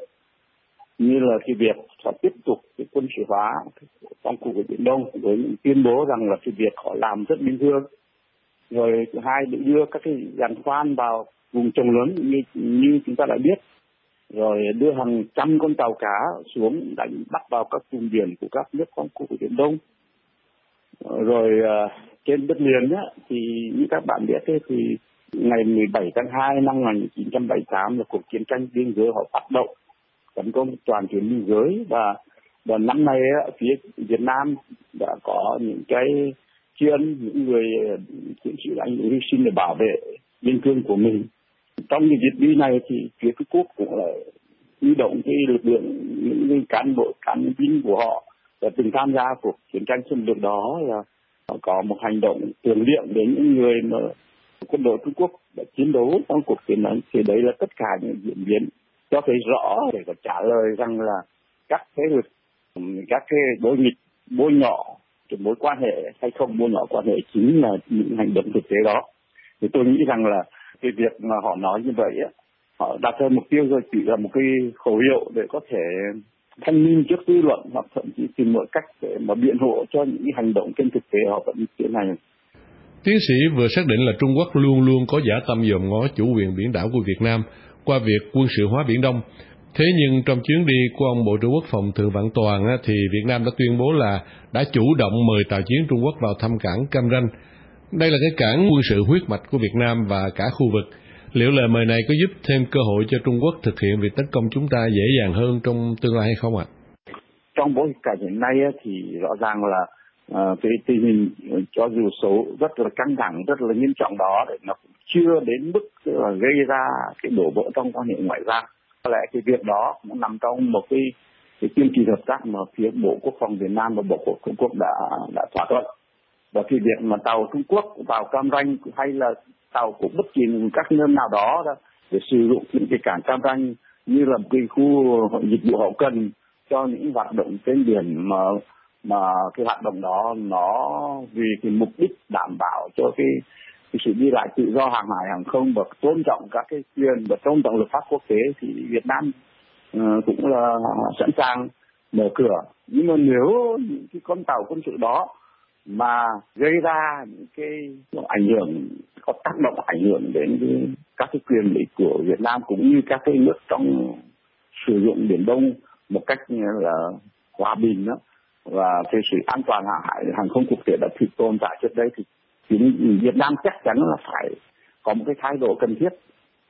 như là cái việc họ tiếp tục cái quân sự hóa trong khu vực Biển Đông, với những tuyên bố rằng là cái việc họ làm rất bình thường. Rồi thứ hai, để đưa các cái giàn khoan vào vùng trồng lớn như, như chúng ta đã biết, rồi đưa hàng trăm con tàu cá xuống đánh bắt vào các vùng biển của các nước trong khu vực Biển Đông. Rồi uh, trên đất liền á, thì như các bạn biết ấy, thì ngày mười bảy tháng hai năm một nghìn chín trăm bảy mươi tám là cuộc chiến tranh biên giới họ phát động tấn công toàn tuyến biên giới, và và năm nay á, phía Việt Nam đã có những cái tri ân những người chiến sĩ anh hy sinh để bảo vệ biên cương của mình. Trong những dịp đi này thì phía Trung Quốc cũng là huy động cái lực lượng, những cán bộ cán binh của họ đã từng tham gia cuộc chiến tranh xâm lược đó, là họ có một hành động tưởng niệm đến những người mà quân đội Trung Quốc đã chiến đấu trong cuộc chiến này. Thì đấy là tất cả những diễn biến cho thấy rõ để có trả lời rằng là các thế lực, các cái đối nghịch, bôi nhọ cái mối quan hệ hay không bôi nhọ quan hệ chính là những hành động thực tế đó. Thì tôi nghĩ rằng là cái việc mà họ nói như vậy á, họ đặt ra mục tiêu rồi chỉ là một cái khẩu hiệu để có thể thanh minh trước dư luận, hoặc thậm chí tìm mọi cách để mà biện hộ cho những cái hành động trên thực tế họ vẫn tiến hành. Tiến sĩ vừa xác định là Trung Quốc luôn luôn có dã tâm dòm ngó chủ quyền biển đảo của Việt Nam qua việc quân sự hóa Biển Đông. Thế nhưng trong chuyến đi của ông Bộ trưởng Quốc phòng Thượng Vạn Toàn á, thì Việt Nam đã tuyên bố là đã chủ động mời tàu chiến Trung Quốc vào thăm cảng Cam Ranh. Đây là cái cảng quân sự huyết mạch của Việt Nam và cả khu vực. Liệu lời mời này có giúp thêm cơ hội cho Trung Quốc thực hiện việc tấn công chúng ta dễ dàng hơn trong tương lai hay không ạ? Trong bối cảnh hiện nay thì rõ ràng là uh, cái tình hình cho dù số rất là căng thẳng, rất là nghiêm trọng đó, để nó cũng chưa đến mức là gây ra cái đổ vỡ trong quan hệ ngoại giao. Có lẽ cái việc đó nó nằm trong một cái cái kiên trì hợp tác mà phía Bộ Quốc phòng Việt Nam và Bộ Quốc phòng Trung Quốc đã đã thỏa thuận. Và cái việc mà tàu Trung Quốc vào Cam Ranh hay là tàu của bất kỳ các nơi nào đó, đó để sử dụng những cái cảng Cam Ranh như là một cái khu dịch vụ hậu cần cho những hoạt động trên biển, mà mà cái hoạt động đó nó vì cái mục đích đảm bảo cho cái, cái sự đi lại tự do hàng hải hàng không và tôn trọng các cái quyền và tôn trọng luật pháp quốc tế, thì Việt Nam uh, cũng là sẵn sàng mở cửa. Nhưng mà nếu những cái con tàu quân sự đó mà gây ra những cái ảnh hưởng, có tác động ảnh hưởng đến cái, các cái quyền lợi của Việt Nam cũng như các cái nước trong sử dụng Biển Đông một cách là hòa bình đó, và cái sự an toàn hàng hải hàng không quốc tế đã thực tồn tại trước đây, thì, thì Việt Nam chắc chắn là phải có một cái thái độ cần thiết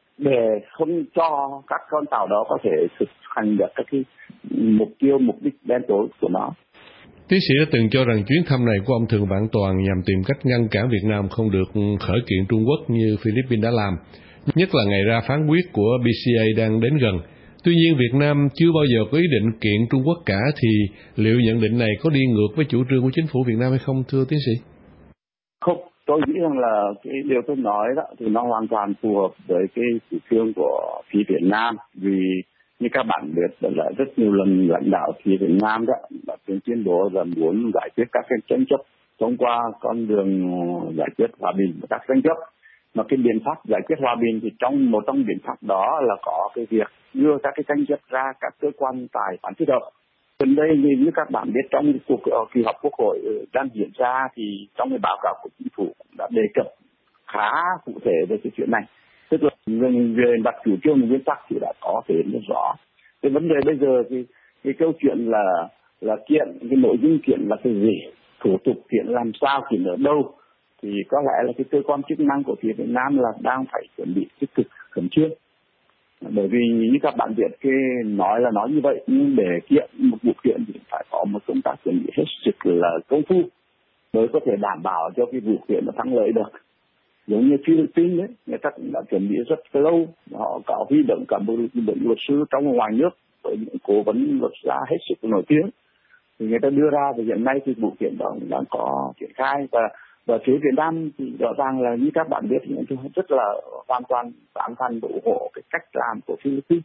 để không cho các con tàu đó có thể thực hành được các cái mục tiêu, mục đích đen tối của nó. Tiến sĩ đã từng cho rằng chuyến thăm này của ông Thường Vạn Toàn nhằm tìm cách ngăn cản Việt Nam không được khởi kiện Trung Quốc như Philippines đã làm, nhất là ngày ra phán quyết của bê xê a đang đến gần. Tuy nhiên, Việt Nam chưa bao giờ có ý định kiện Trung Quốc cả, thì liệu nhận định này có đi ngược với chủ trương của chính phủ Việt Nam hay không, thưa tiến sĩ? Không, tôi nghĩ rằng là cái điều tôi nói đó thì nó hoàn toàn phù hợp với cái chủ trương của phía Việt Nam, vì như các bạn biết là rất nhiều lần lãnh đạo phía Việt Nam đó đã từng tuyên bố là muốn giải quyết các cái tranh chấp thông qua con đường giải quyết hòa bình và các tranh chấp. Mà cái biện pháp giải quyết hòa bình thì trong một trong biện pháp đó là có cái việc đưa các cái tranh chấp ra các cơ quan tài phán thích hợp. Gần đây như các bạn biết, trong cuộc kỳ họp Quốc hội đang diễn ra thì trong cái báo cáo của chính phủ cũng đã đề cập khá cụ thể về cái chuyện này. Tức là về mặt chủ trương nguyên tắc thì đã có thể rất rõ. Cái vấn đề bây giờ thì cái câu chuyện là là kiện, cái nội dung kiện là cái gì, thủ tục kiện làm sao, kiện ở đâu, thì có lẽ là cái cơ quan chức năng của phía Việt Nam là đang phải chuẩn bị tích cực khẩn trương. Bởi vì như các bạn biết, cái nói là nói như vậy, nhưng để kiện một vụ kiện thì phải có một công tác chuẩn bị hết sức là công phu mới có thể đảm bảo cho cái vụ kiện nó thắng lợi được. Giống như Philippines ấy, người ta cũng đã chuẩn bị rất lâu, họ có huy động cả một đội luật sư trong và ngoài nước với những cố vấn luật gia hết sức nổi tiếng, thì người ta đưa ra, và hiện nay thì vụ kiện đó cũng đang có triển khai. Và và phía Việt Nam thì rõ ràng là như các bạn biết thì chúng rất là hoàn toàn tán thành và ủng hộ cái cách làm của Philippines,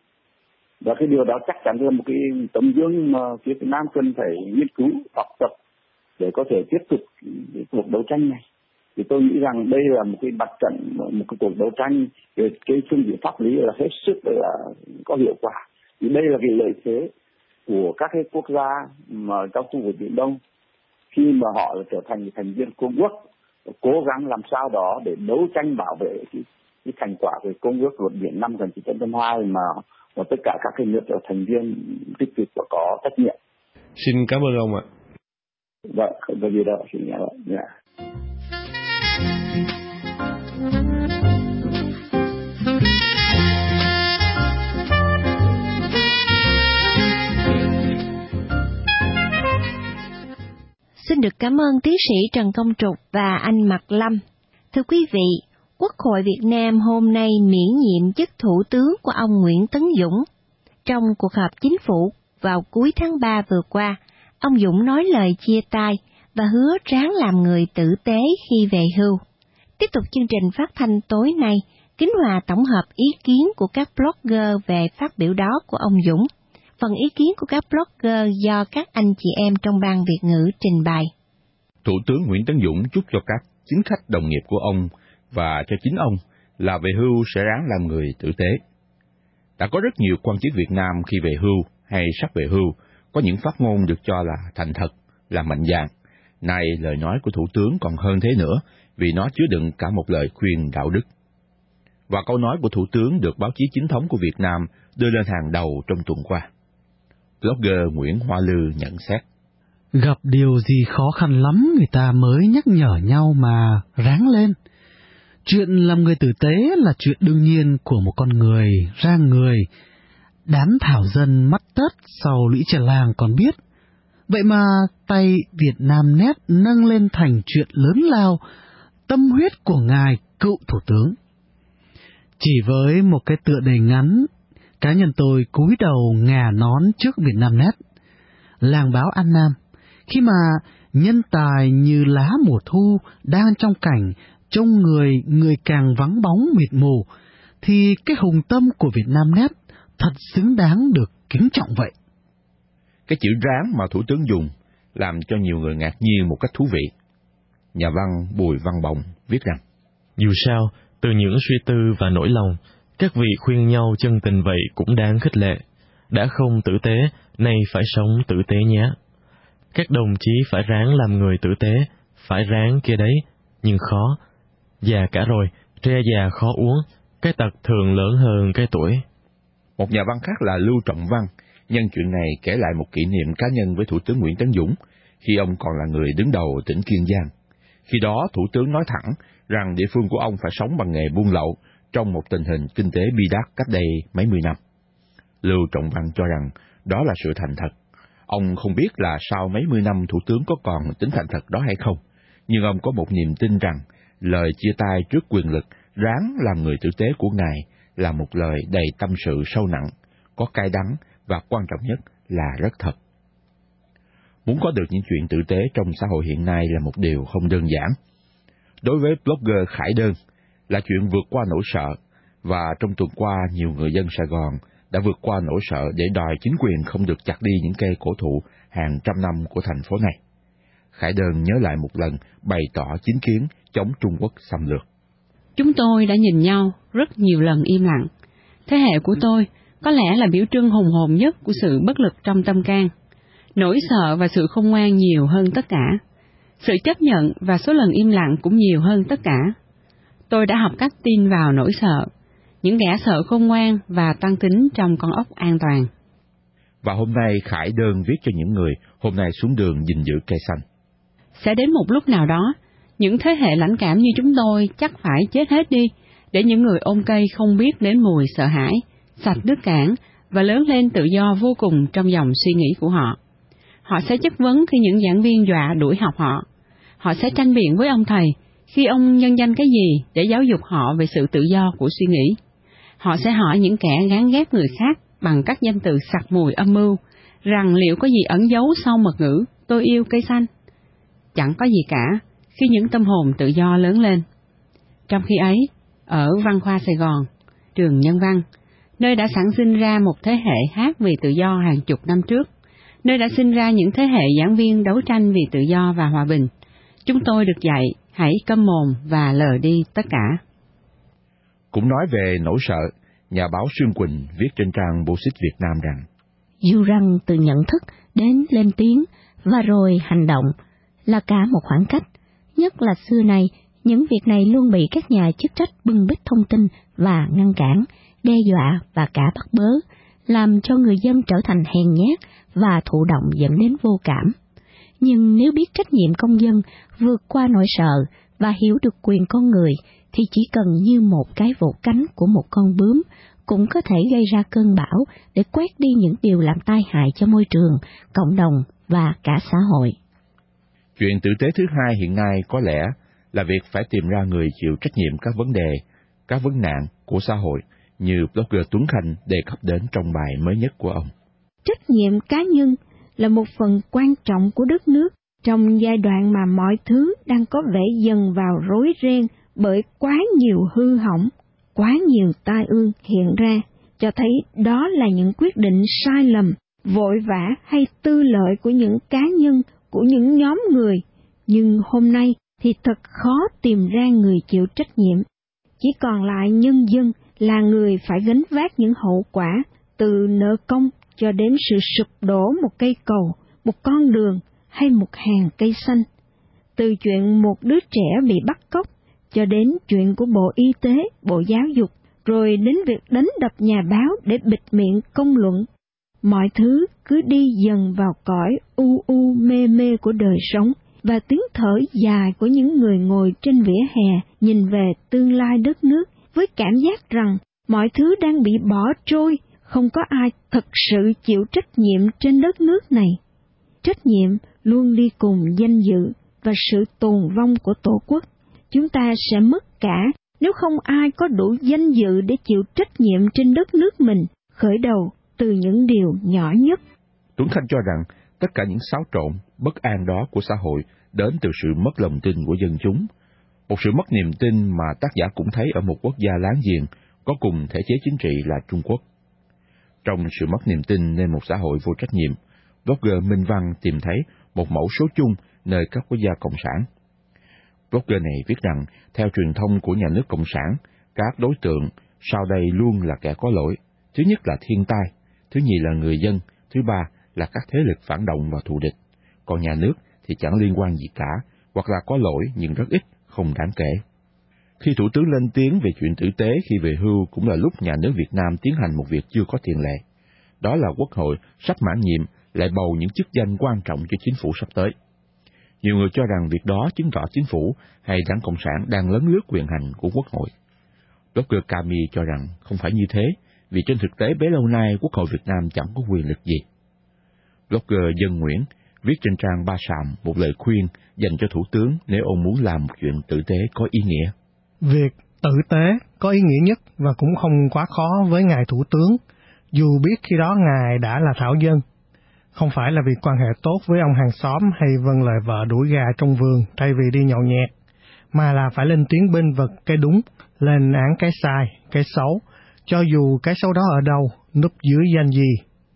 và cái điều đó chắc chắn là một cái tấm gương mà phía Việt Nam cần phải nghiên cứu học tập để có thể tiếp tục cái cuộc đấu tranh này. Thì tôi nghĩ rằng đây là một cái mặt trận, một cái cuộc đấu tranh về cái phương diện pháp lý là hết sức là có hiệu quả. Thì đây là cái lợi thế của các cái quốc gia mà trong khu vực Biển Đông, khi mà họ trở thành thành viên Công ước, cố gắng làm sao đó để đấu tranh bảo vệ cái, cái thành quả của Công ước Luật Biển năm một nghìn chín trăm tám mươi hai mà, mà tất cả các cái nước trở thành viên tích cực và có trách nhiệm. Xin cảm ơn ông ạ. Vâng, không có gì đâu, xin cảm ơn. Yeah. Xin được cảm ơn tiến sĩ Trần Công Trục và anh Mạc Lâm. Thưa quý vị, Quốc hội Việt Nam hôm nay miễn nhiệm chức Thủ tướng của ông Nguyễn Tấn Dũng. Trong cuộc họp chính phủ vào cuối tháng ba vừa qua, ông Dũng nói lời chia tay và hứa ráng làm người tử tế khi về hưu. Tiếp tục chương trình phát thanh tối nay, kính hòa tổng hợp ý kiến của các blogger về phát biểu đó của ông Dũng. Phần ý kiến của các blogger do các anh chị em trong ban Việt ngữ trình bày. Thủ tướng Nguyễn Tấn Dũng chúc cho các chính khách đồng nghiệp của ông và cho chính ông là về hưu sẽ ráng làm người tử tế. Đã có rất nhiều quan chức Việt Nam khi về hưu hay sắp về hưu có những phát ngôn được cho là thành thật, là mạnh dạn. Nay lời nói của Thủ tướng còn hơn thế nữa vì nó chứa đựng cả một lời khuyên đạo đức. Và câu nói của Thủ tướng được báo chí chính thống của Việt Nam đưa lên hàng đầu trong tuần qua. Blogger Nguyễn Hoa Lư nhận xét. Gặp điều gì khó khăn lắm người ta mới nhắc nhở nhau mà ráng lên. Chuyện làm người tử tế là chuyện đương nhiên của một con người ra người. Đám thảo dân mắt tớt sau lũy tre làng còn biết. Vậy mà tay Việt Nam Net nâng lên thành chuyện lớn lao, tâm huyết của ngài cựu thủ tướng. Chỉ với một cái tựa đề ngắn, cá nhân tôi cúi đầu ngả nón trước Việt Nam Net. Làng báo An Nam, khi mà nhân tài như lá mùa thu đang trong cảnh trông người người càng vắng bóng mịt mù, thì cái hùng tâm của Việt Nam Net thật xứng đáng được kính trọng vậy. Cái chữ ráng mà thủ tướng dùng làm cho nhiều người ngạc nhiên một cách thú vị. Nhà văn Bùi Văn Bồng viết rằng: dù sao, từ những suy tư và nỗi lòng, các vị khuyên nhau chân tình vậy cũng đáng khích lệ. Đã không tử tế, nay phải sống tử tế nhé. Các đồng chí phải ráng làm người tử tế, phải ráng kia đấy, nhưng khó. Già cả rồi, tre già khó uống, cái tật thường lớn hơn cái tuổi. Một nhà văn khác là Lưu Trọng Văn, nhân chuyện này kể lại một kỷ niệm cá nhân với Thủ tướng Nguyễn Tấn Dũng, khi ông còn là người đứng đầu tỉnh Kiên Giang. Khi đó, Thủ tướng nói thẳng rằng địa phương của ông phải sống bằng nghề buôn lậu trong một tình hình kinh tế bi đát cách đây mấy mươi năm. Lưu Trọng Văn cho rằng đó là sự thành thật. Ông không biết là sau mấy mươi năm Thủ tướng có còn tính thành thật đó hay không, nhưng ông có một niềm tin rằng lời chia tay trước quyền lực, ráng làm người tử tế của ngài là một lời đầy tâm sự sâu nặng, có cay đắng và quan trọng nhất là rất thật. Muốn có được những chuyện tử tế trong xã hội hiện nay là một điều không đơn giản. Đối với blogger Khải Đơn, là chuyện vượt qua nỗi sợ, và trong tuần qua nhiều người dân Sài Gòn đã vượt qua nỗi sợ để đòi chính quyền không được chặt đi những cây cổ thụ hàng trăm năm của thành phố này. Khải Đơn nhớ lại một lần bày tỏ chính kiến chống Trung Quốc xâm lược. Chúng tôi đã nhìn nhau rất nhiều lần im lặng. Thế hệ của tôi có lẽ là biểu trưng hùng hồn nhất của sự bất lực trong tâm can. Nỗi sợ và sự khôn ngoan nhiều hơn tất cả. Sự chấp nhận và số lần im lặng cũng nhiều hơn tất cả. Tôi đã học cách tin vào nỗi sợ, những kẻ sợ khôn ngoan và toan tính trong con ốc an toàn. Và hôm nay Khải Đơn viết cho những người hôm nay xuống đường gìn giữ cây xanh. Sẽ đến một lúc nào đó, những thế hệ lãnh cảm như chúng tôi chắc phải chết hết đi, để những người ôm cây không biết đến mùi sợ hãi, sạch nước cạn và lớn lên tự do vô cùng trong dòng suy nghĩ của họ. Họ sẽ chất vấn khi những giảng viên dọa đuổi học họ. Họ sẽ tranh biện với ông thầy khi ông nhân danh cái gì để giáo dục họ về sự tự do của suy nghĩ. Họ sẽ hỏi những kẻ gán ghép người khác bằng các danh từ sặc mùi âm mưu, rằng liệu có gì ẩn giấu sau mật ngữ tôi yêu cây xanh. Chẳng có gì cả khi những tâm hồn tự do lớn lên. Trong khi ấy, ở Văn khoa Sài Gòn, trường Nhân văn, nơi đã sản sinh ra một thế hệ hát vì tự do hàng chục năm trước, nơi đã sinh ra những thế hệ giảng viên đấu tranh vì tự do và hòa bình, chúng tôi được dạy hãy câm mồm và lờ đi tất cả. Cũng nói về nỗi sợ, nhà báo Sương Quỳnh viết trên trang Bosit Việt Nam rằng: dù rằng từ nhận thức đến lên tiếng và rồi hành động là cả một khoảng cách, nhất là xưa nay, những việc này luôn bị các nhà chức trách bưng bít thông tin và ngăn cản, đe dọa và cả bắt bớ, làm cho người dân trở thành hèn nhát và thụ động dẫn đến vô cảm. Nhưng nếu biết trách nhiệm công dân, vượt qua nỗi sợ và hiểu được quyền con người, thì chỉ cần như một cái vỗ cánh của một con bướm cũng có thể gây ra cơn bão để quét đi những điều làm tai hại cho môi trường, cộng đồng và cả xã hội. Chuyện tử tế thứ hai hiện nay có lẽ là việc phải tìm ra người chịu trách nhiệm các vấn đề, các vấn nạn của xã hội, như blogger Tuấn Khanh đề cập đến trong bài mới nhất của ông. Trách nhiệm cá nhân là một phần quan trọng của đất nước trong giai đoạn mà mọi thứ đang có vẻ dần vào rối ren bởi quá nhiều hư hỏng, quá nhiều tai ương hiện ra, cho thấy đó là những quyết định sai lầm, vội vã hay tư lợi của những cá nhân, của những nhóm người. Nhưng hôm nay thì thật khó tìm ra người chịu trách nhiệm. Chỉ còn lại nhân dân là người phải gánh vác những hậu quả, từ nợ công cho đến sự sụp đổ một cây cầu, một con đường hay một hàng cây xanh. Từ chuyện một đứa trẻ bị bắt cóc cho đến chuyện của Bộ Y tế, Bộ Giáo dục, rồi đến việc đánh đập nhà báo để bịt miệng công luận. mọi thứ cứ đi dần vào cõi u u mê mê của đời sống, và tiếng thở dài của những người ngồi trên vỉa hè nhìn về tương lai đất nước với cảm giác rằng mọi thứ đang bị bỏ trôi, không có ai thật sự chịu trách nhiệm trên đất nước này. Trách nhiệm luôn đi cùng danh dự và sự tồn vong của Tổ quốc. Chúng ta sẽ mất cả nếu không ai có đủ danh dự để chịu trách nhiệm trên đất nước mình, khởi đầu từ những điều nhỏ nhất. Tuấn Khanh cho rằng tất cả những xáo trộn, bất an đó của xã hội đến từ sự mất lòng tin của dân chúng. Một sự mất niềm tin mà tác giả cũng thấy ở một quốc gia láng giềng có cùng thể chế chính trị là Trung Quốc. Trong sự mất niềm tin nên một xã hội vô trách nhiệm, blogger Minh Văn tìm thấy một mẫu số chung nơi các quốc gia cộng sản. Blogger này viết rằng, theo truyền thông của nhà nước cộng sản, các đối tượng sau đây luôn là kẻ có lỗi. Thứ nhất là thiên tai, thứ nhì là người dân, thứ ba là các thế lực phản động và thù địch. Còn nhà nước thì chẳng liên quan gì cả, hoặc là có lỗi nhưng rất ít, không đáng kể. Khi Thủ tướng lên tiếng về chuyện tử tế khi về hưu cũng là lúc nhà nước Việt Nam tiến hành một việc chưa có tiền lệ. Đó là Quốc hội sắp mãn nhiệm lại bầu những chức danh quan trọng cho chính phủ sắp tới. Nhiều người cho rằng việc đó chứng tỏ chính phủ hay Đảng Cộng sản đang lấn lướt quyền hành của Quốc hội. Blogger Cami cho rằng không phải như thế, vì trên thực tế bấy lâu nay Quốc hội Việt Nam chẳng có quyền lực gì. Blogger Dân Nguyễn viết trên trang Ba Sàm một lời khuyên dành cho Thủ tướng nếu ông muốn làm một chuyện tử tế có ý nghĩa. Việc tử tế có ý nghĩa nhất và cũng không quá khó với Ngài Thủ tướng, dù biết khi đó Ngài đã là thảo dân. Không phải là vì quan hệ tốt với ông hàng xóm hay vâng lời vợ đuổi gà trong vườn thay vì đi nhậu nhẹt, mà là phải lên tiếng bên vực cái đúng, lên án cái sai, cái xấu, cho dù cái xấu đó ở đâu, núp dưới danh gì.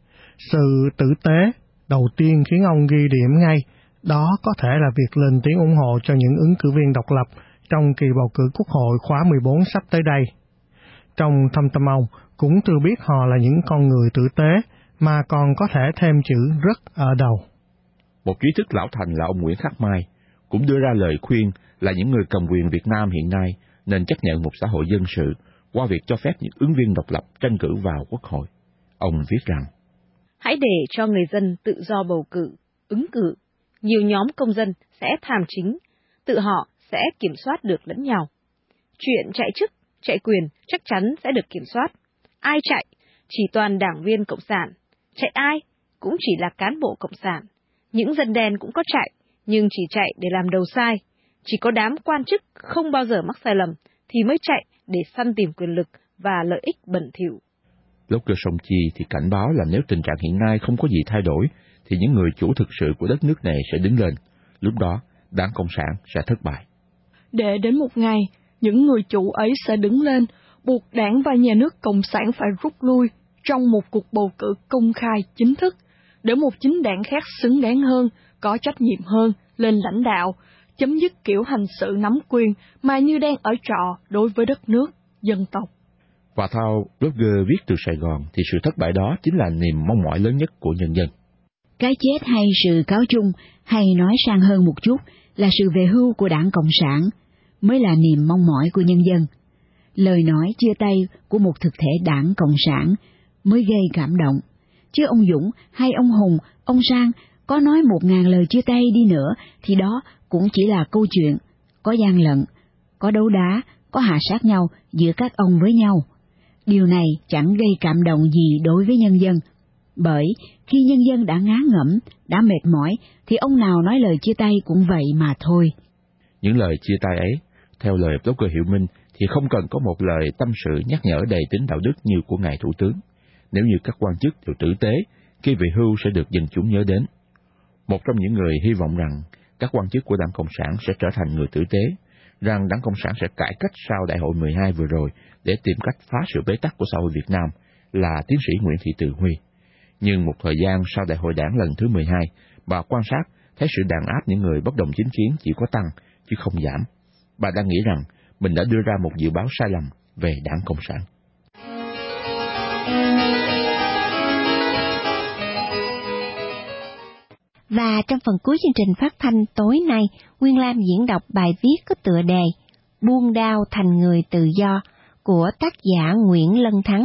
Sự tử tế đầu tiên khiến ông ghi điểm ngay, đó có thể là việc lên tiếng ủng hộ cho những ứng cử viên độc lập trong kỳ bầu cử Quốc hội khóa mười bốn sắp tới đây. Trong thâm tâm ông cũng thừa biết họ là những con người tử tế, mà còn có thể thêm chữ rất ở đầu. Một trí thức lão thành là ông Nguyễn Khắc Mai cũng đưa ra lời khuyên là những người cầm quyền Việt Nam hiện nay nên chấp nhận một xã hội dân sự qua việc cho phép những ứng viên độc lập tranh cử vào Quốc hội. Ông viết rằng, hãy để cho người dân tự do bầu cử, ứng cử. Nhiều nhóm công dân sẽ tham chính, tự họ sẽ kiểm soát được lẫn nhau. Chuyện chạy chức, chạy quyền chắc chắn sẽ được kiểm soát. Ai chạy? Chỉ toàn đảng viên Cộng sản. Chạy ai? Cũng chỉ là cán bộ Cộng sản. Những dân đen cũng có chạy, nhưng chỉ chạy để làm đầu sai. Chỉ có đám quan chức không bao giờ mắc sai lầm thì mới chạy để săn tìm quyền lực và lợi ích bẩn thỉu. Blogger Song Chi thì cảnh báo là nếu tình trạng hiện nay không có gì thay đổi, thì những người chủ thực sự của đất nước này sẽ đứng lên. Lúc đó, Đảng Cộng sản sẽ thất bại. Để đến một ngày, những người chủ ấy sẽ đứng lên, buộc đảng và nhà nước Cộng sản phải rút lui trong một cuộc bầu cử công khai chính thức, để một chính đảng khác xứng đáng hơn, có trách nhiệm hơn, lên lãnh đạo, chấm dứt kiểu hành sự nắm quyền mà như đang ở trọ đối với đất nước, dân tộc. Và theo blogger viết từ Sài Gòn thì sự thất bại đó chính là niềm mong mỏi lớn nhất của nhân dân. Cái chết hay sự cáo chung, hay nói sang hơn một chút là sự về hưu của Đảng Cộng sản, mới là niềm mong mỏi của nhân dân. Lời nói chia tay của một thực thể Đảng Cộng sản mới gây cảm động. Chứ ông Dũng hay ông Hùng, ông Sang có nói một ngàn lời chia tay đi nữa thì đó cũng chỉ là câu chuyện, có gian lận, có đấu đá, có hạ sát nhau giữa các ông với nhau. Điều này chẳng gây cảm động gì đối với nhân dân, bởi khi nhân dân đã ngán ngẩm, đã mệt mỏi, thì ông nào nói lời chia tay cũng vậy mà thôi. Những lời chia tay ấy, theo lời blogger Hiệu Minh, thì không cần có một lời tâm sự nhắc nhở đầy tính đạo đức như của ngài Thủ tướng, nếu như các quan chức đều tử tế, khi về hưu sẽ được dân chúng nhớ đến. Một trong những người hy vọng rằng các quan chức của Đảng Cộng sản sẽ trở thành người tử tế, rằng Đảng Cộng sản sẽ cải cách sau Đại hội mười hai vừa rồi để tìm cách phá sự bế tắc của xã hội Việt Nam là tiến sĩ Nguyễn Thị Từ Huy. Nhưng một thời gian sau Đại hội Đảng lần thứ mười hai, bà quan sát thấy sự đàn áp những người bất đồng chính kiến chỉ có tăng, chứ không giảm. Bà đang nghĩ rằng mình đã đưa ra một dự báo sai lầm về Đảng Cộng sản. Và trong phần cuối chương trình phát thanh tối nay, Nguyên Lam diễn đọc bài viết có tựa đề Buông đao thành người tự do của tác giả Nguyễn Lân Thắng,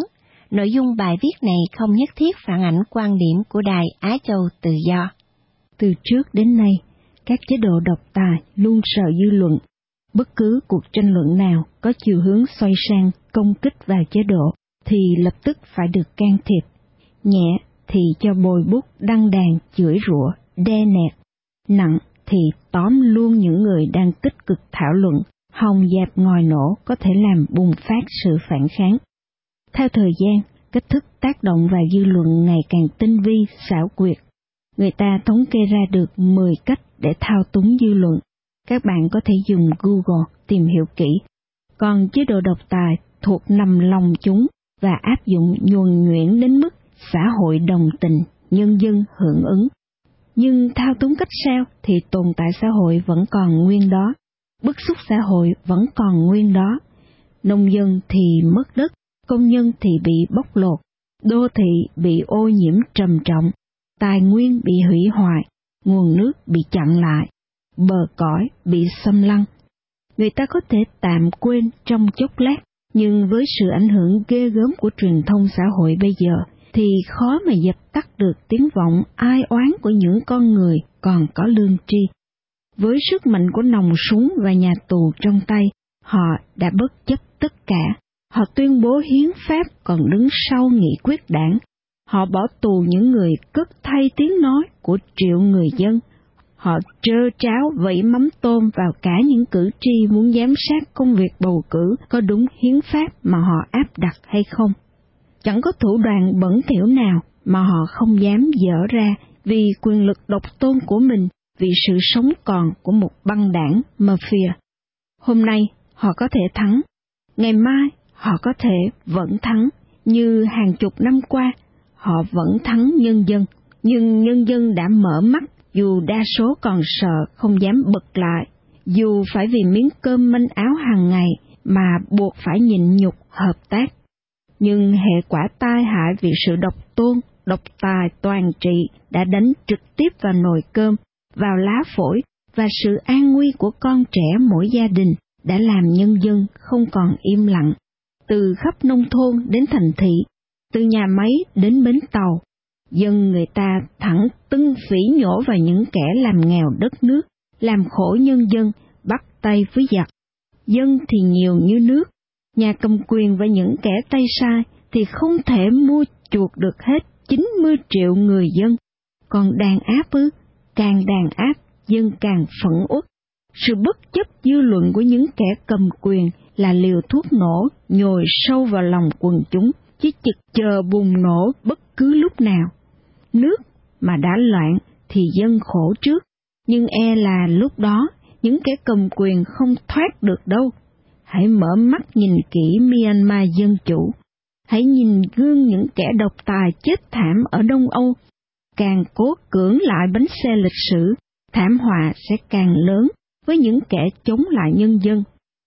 Nội dung bài viết này không nhất thiết phản ảnh quan điểm của Đài Á Châu Tự Do. Từ trước đến nay, các chế độ độc tài luôn sợ dư luận. Bất cứ cuộc tranh luận nào có chiều hướng xoay sang công kích vào chế độ thì lập tức phải được can thiệp. Nhẹ thì cho bồi bút đăng đàn chửi rủa, đe nẹt. Nặng thì tóm luôn những người đang tích cực thảo luận, hòng dẹp ngòi nổ có thể làm bùng phát sự phản kháng. Theo thời gian, cách thức tác động vào dư luận ngày càng tinh vi, xảo quyệt. Người ta thống kê ra được mười cách để thao túng dư luận. Các bạn có thể dùng Google tìm hiểu kỹ. Còn chế độ độc tài thuộc nằm lòng chúng và áp dụng nhuần nhuyễn đến mức xã hội đồng tình, nhân dân hưởng ứng. Nhưng thao túng cách sao thì tồn tại xã hội vẫn còn nguyên đó, bức xúc xã hội vẫn còn nguyên đó. Nông dân thì mất đất, công nhân thì bị bóc lột, đô thị bị ô nhiễm trầm trọng, tài nguyên bị hủy hoại, nguồn nước bị chặn lại, bờ cõi bị xâm lăng. Người ta có thể tạm quên trong chốc lát, nhưng với sự ảnh hưởng ghê gớm của truyền thông xã hội bây giờ, thì khó mà dập tắt được tiếng vọng ai oán của những con người còn có lương tri. Với sức mạnh của nòng súng và nhà tù trong tay, họ đã bất chấp tất cả. Họ tuyên bố hiến pháp còn đứng sau nghị quyết đảng. Họ bỏ tù những người cất thay tiếng nói của triệu người dân. Họ trơ tráo vẫy mắm tôm vào cả những cử tri muốn giám sát công việc bầu cử có đúng hiến pháp mà họ áp đặt hay không. Chẳng có thủ đoạn bẩn thỉu nào mà họ không dám dở ra vì quyền lực độc tôn của mình, vì sự sống còn của một băng đảng mafia. Hôm nay họ có thể thắng, ngày mai họ có thể vẫn thắng, như hàng chục năm qua họ vẫn thắng nhân dân, nhưng nhân dân đã mở mắt, dù đa số còn sợ không dám bật lại, dù phải vì miếng cơm manh áo hàng ngày mà buộc phải nhịn nhục hợp tác. Nhưng hệ quả tai hại vì sự độc tôn, độc tài toàn trị đã đánh trực tiếp vào nồi cơm, vào lá phổi và sự an nguy của con trẻ mỗi gia đình đã làm nhân dân không còn im lặng. Từ khắp nông thôn đến thành thị, từ nhà máy đến bến tàu, dân người ta thẳng tưng phỉ nhổ vào những kẻ làm nghèo đất nước, làm khổ nhân dân, bắt tay với giặc. Dân thì nhiều như nước, nhà cầm quyền và những kẻ tay sai thì không thể mua chuộc được hết chín mươi triệu người dân. Còn đàn áp ư, càng đàn áp, dân càng phẫn uất. Sự bất chấp dư luận của những kẻ cầm quyền là liều thuốc nổ nhồi sâu vào lòng quần chúng, chỉ chực chờ bùng nổ bất cứ lúc nào. Nước mà đã loạn thì dân khổ trước, nhưng e là lúc đó những kẻ cầm quyền không thoát được đâu. Hãy mở mắt nhìn kỹ Myanmar dân chủ, hãy nhìn gương những kẻ độc tài chết thảm ở Đông Âu. Càng cố cưỡng lại bánh xe lịch sử, thảm họa sẽ càng lớn với những kẻ chống lại nhân dân.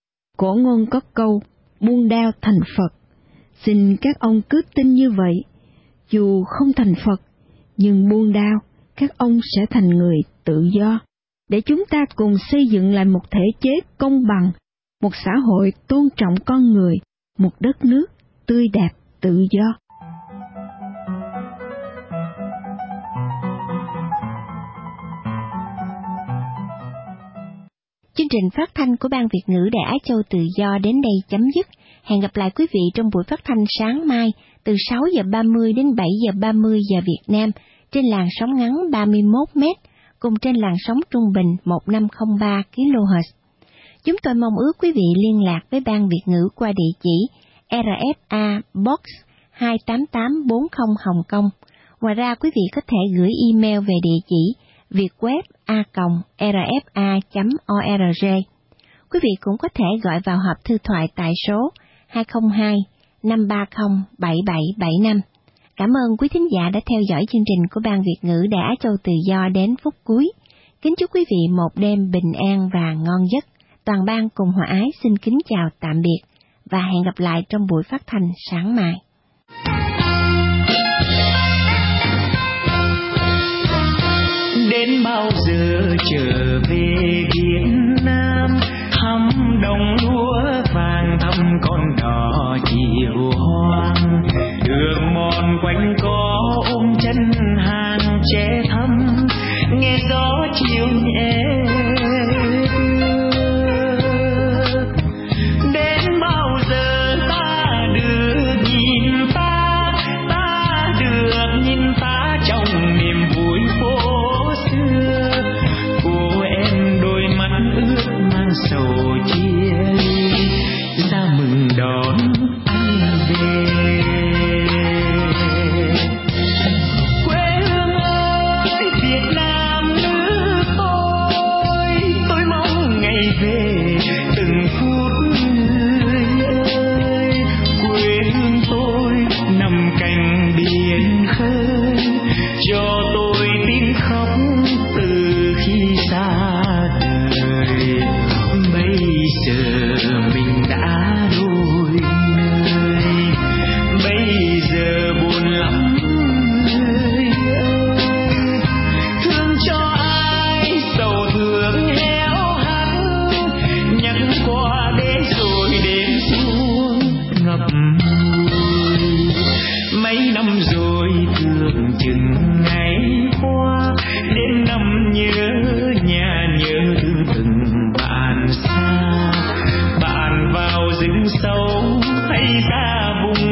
Cổ ngôn có câu, buông đao thành Phật. Xin các ông cứ tin như vậy. Dù không thành Phật, nhưng buông đao, các ông sẽ thành người tự do. Để chúng ta cùng xây dựng lại một thể chế công bằng, một xã hội tôn trọng con người, một đất nước tươi đẹp tự do. Chương trình phát thanh của Ban Việt ngữ Đài Á Châu Tự Do đến đây chấm dứt. Hẹn gặp lại quý vị trong buổi phát thanh sáng mai từ sáu giờ ba mươi đến bảy giờ ba mươi giờ Việt Nam trên làn sóng ngắn ba mươi mốt mét cùng trên làn sóng trung bình một nghìn năm trăm lẻ ba ki lô héc. Chúng tôi mong ước quý vị liên lạc với Ban Việt ngữ qua địa chỉ R F A Box hai tám tám bốn không Hồng Kông. Ngoài ra quý vị có thể gửi email về địa chỉ vietweb a còng r f a chấm org. Quý vị cũng có thể gọi vào hộp thư thoại tại số hai không hai năm ba không bảy bảy bảy năm. Cảm ơn quý thính giả đã theo dõi chương trình của Ban Việt ngữ Đài Á Châu Tự Do đến phút cuối. Kính chúc quý vị một đêm bình an và ngon giấc. Toàn ban cùng Hòa Ái xin kính chào tạm biệt và hẹn gặp lại trong buổi phát thanh sáng mai. Đến bao giờ trở về Việt Nam, thăm đồng lúa vàng thăm con đò chiều hoang.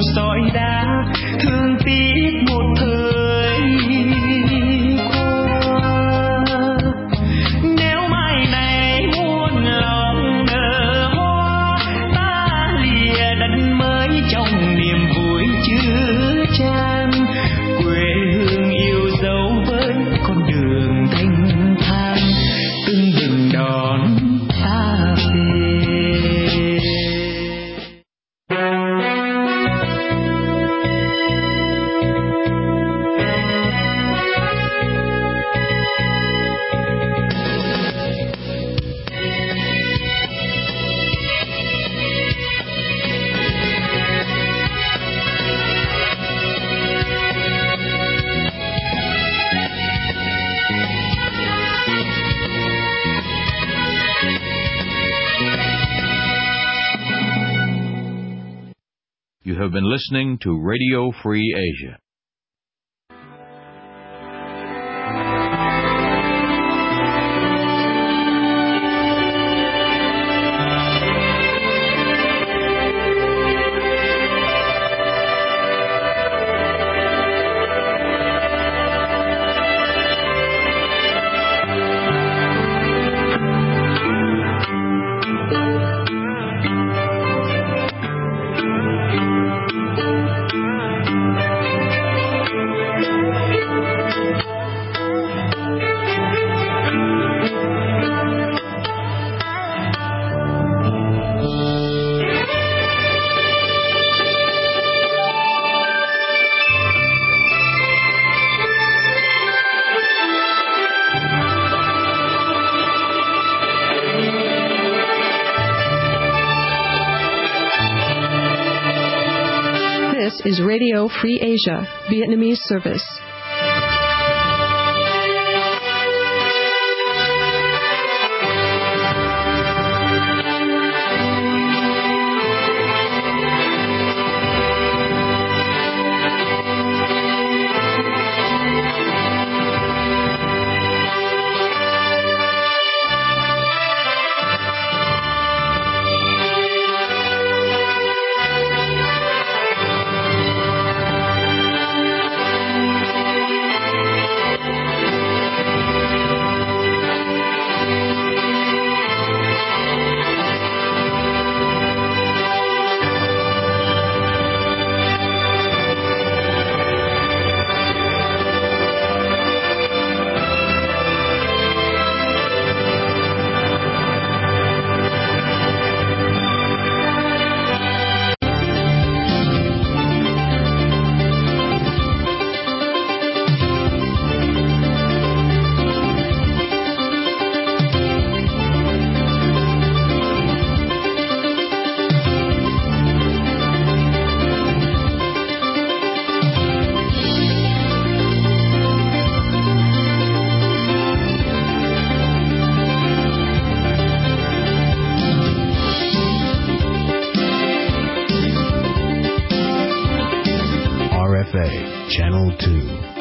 sỏi đá, thương tiếc một thời qua. Nếu mai này muôn lòng nở hoa, ta lìa đất mới trong niềm vui chứa chan. Quê hương yêu dấu với con đường thanh thang, từng bừng đón ta về. You have been listening to Radio Free Asia. This is Radio Free Asia, Vietnamese service. Channel two.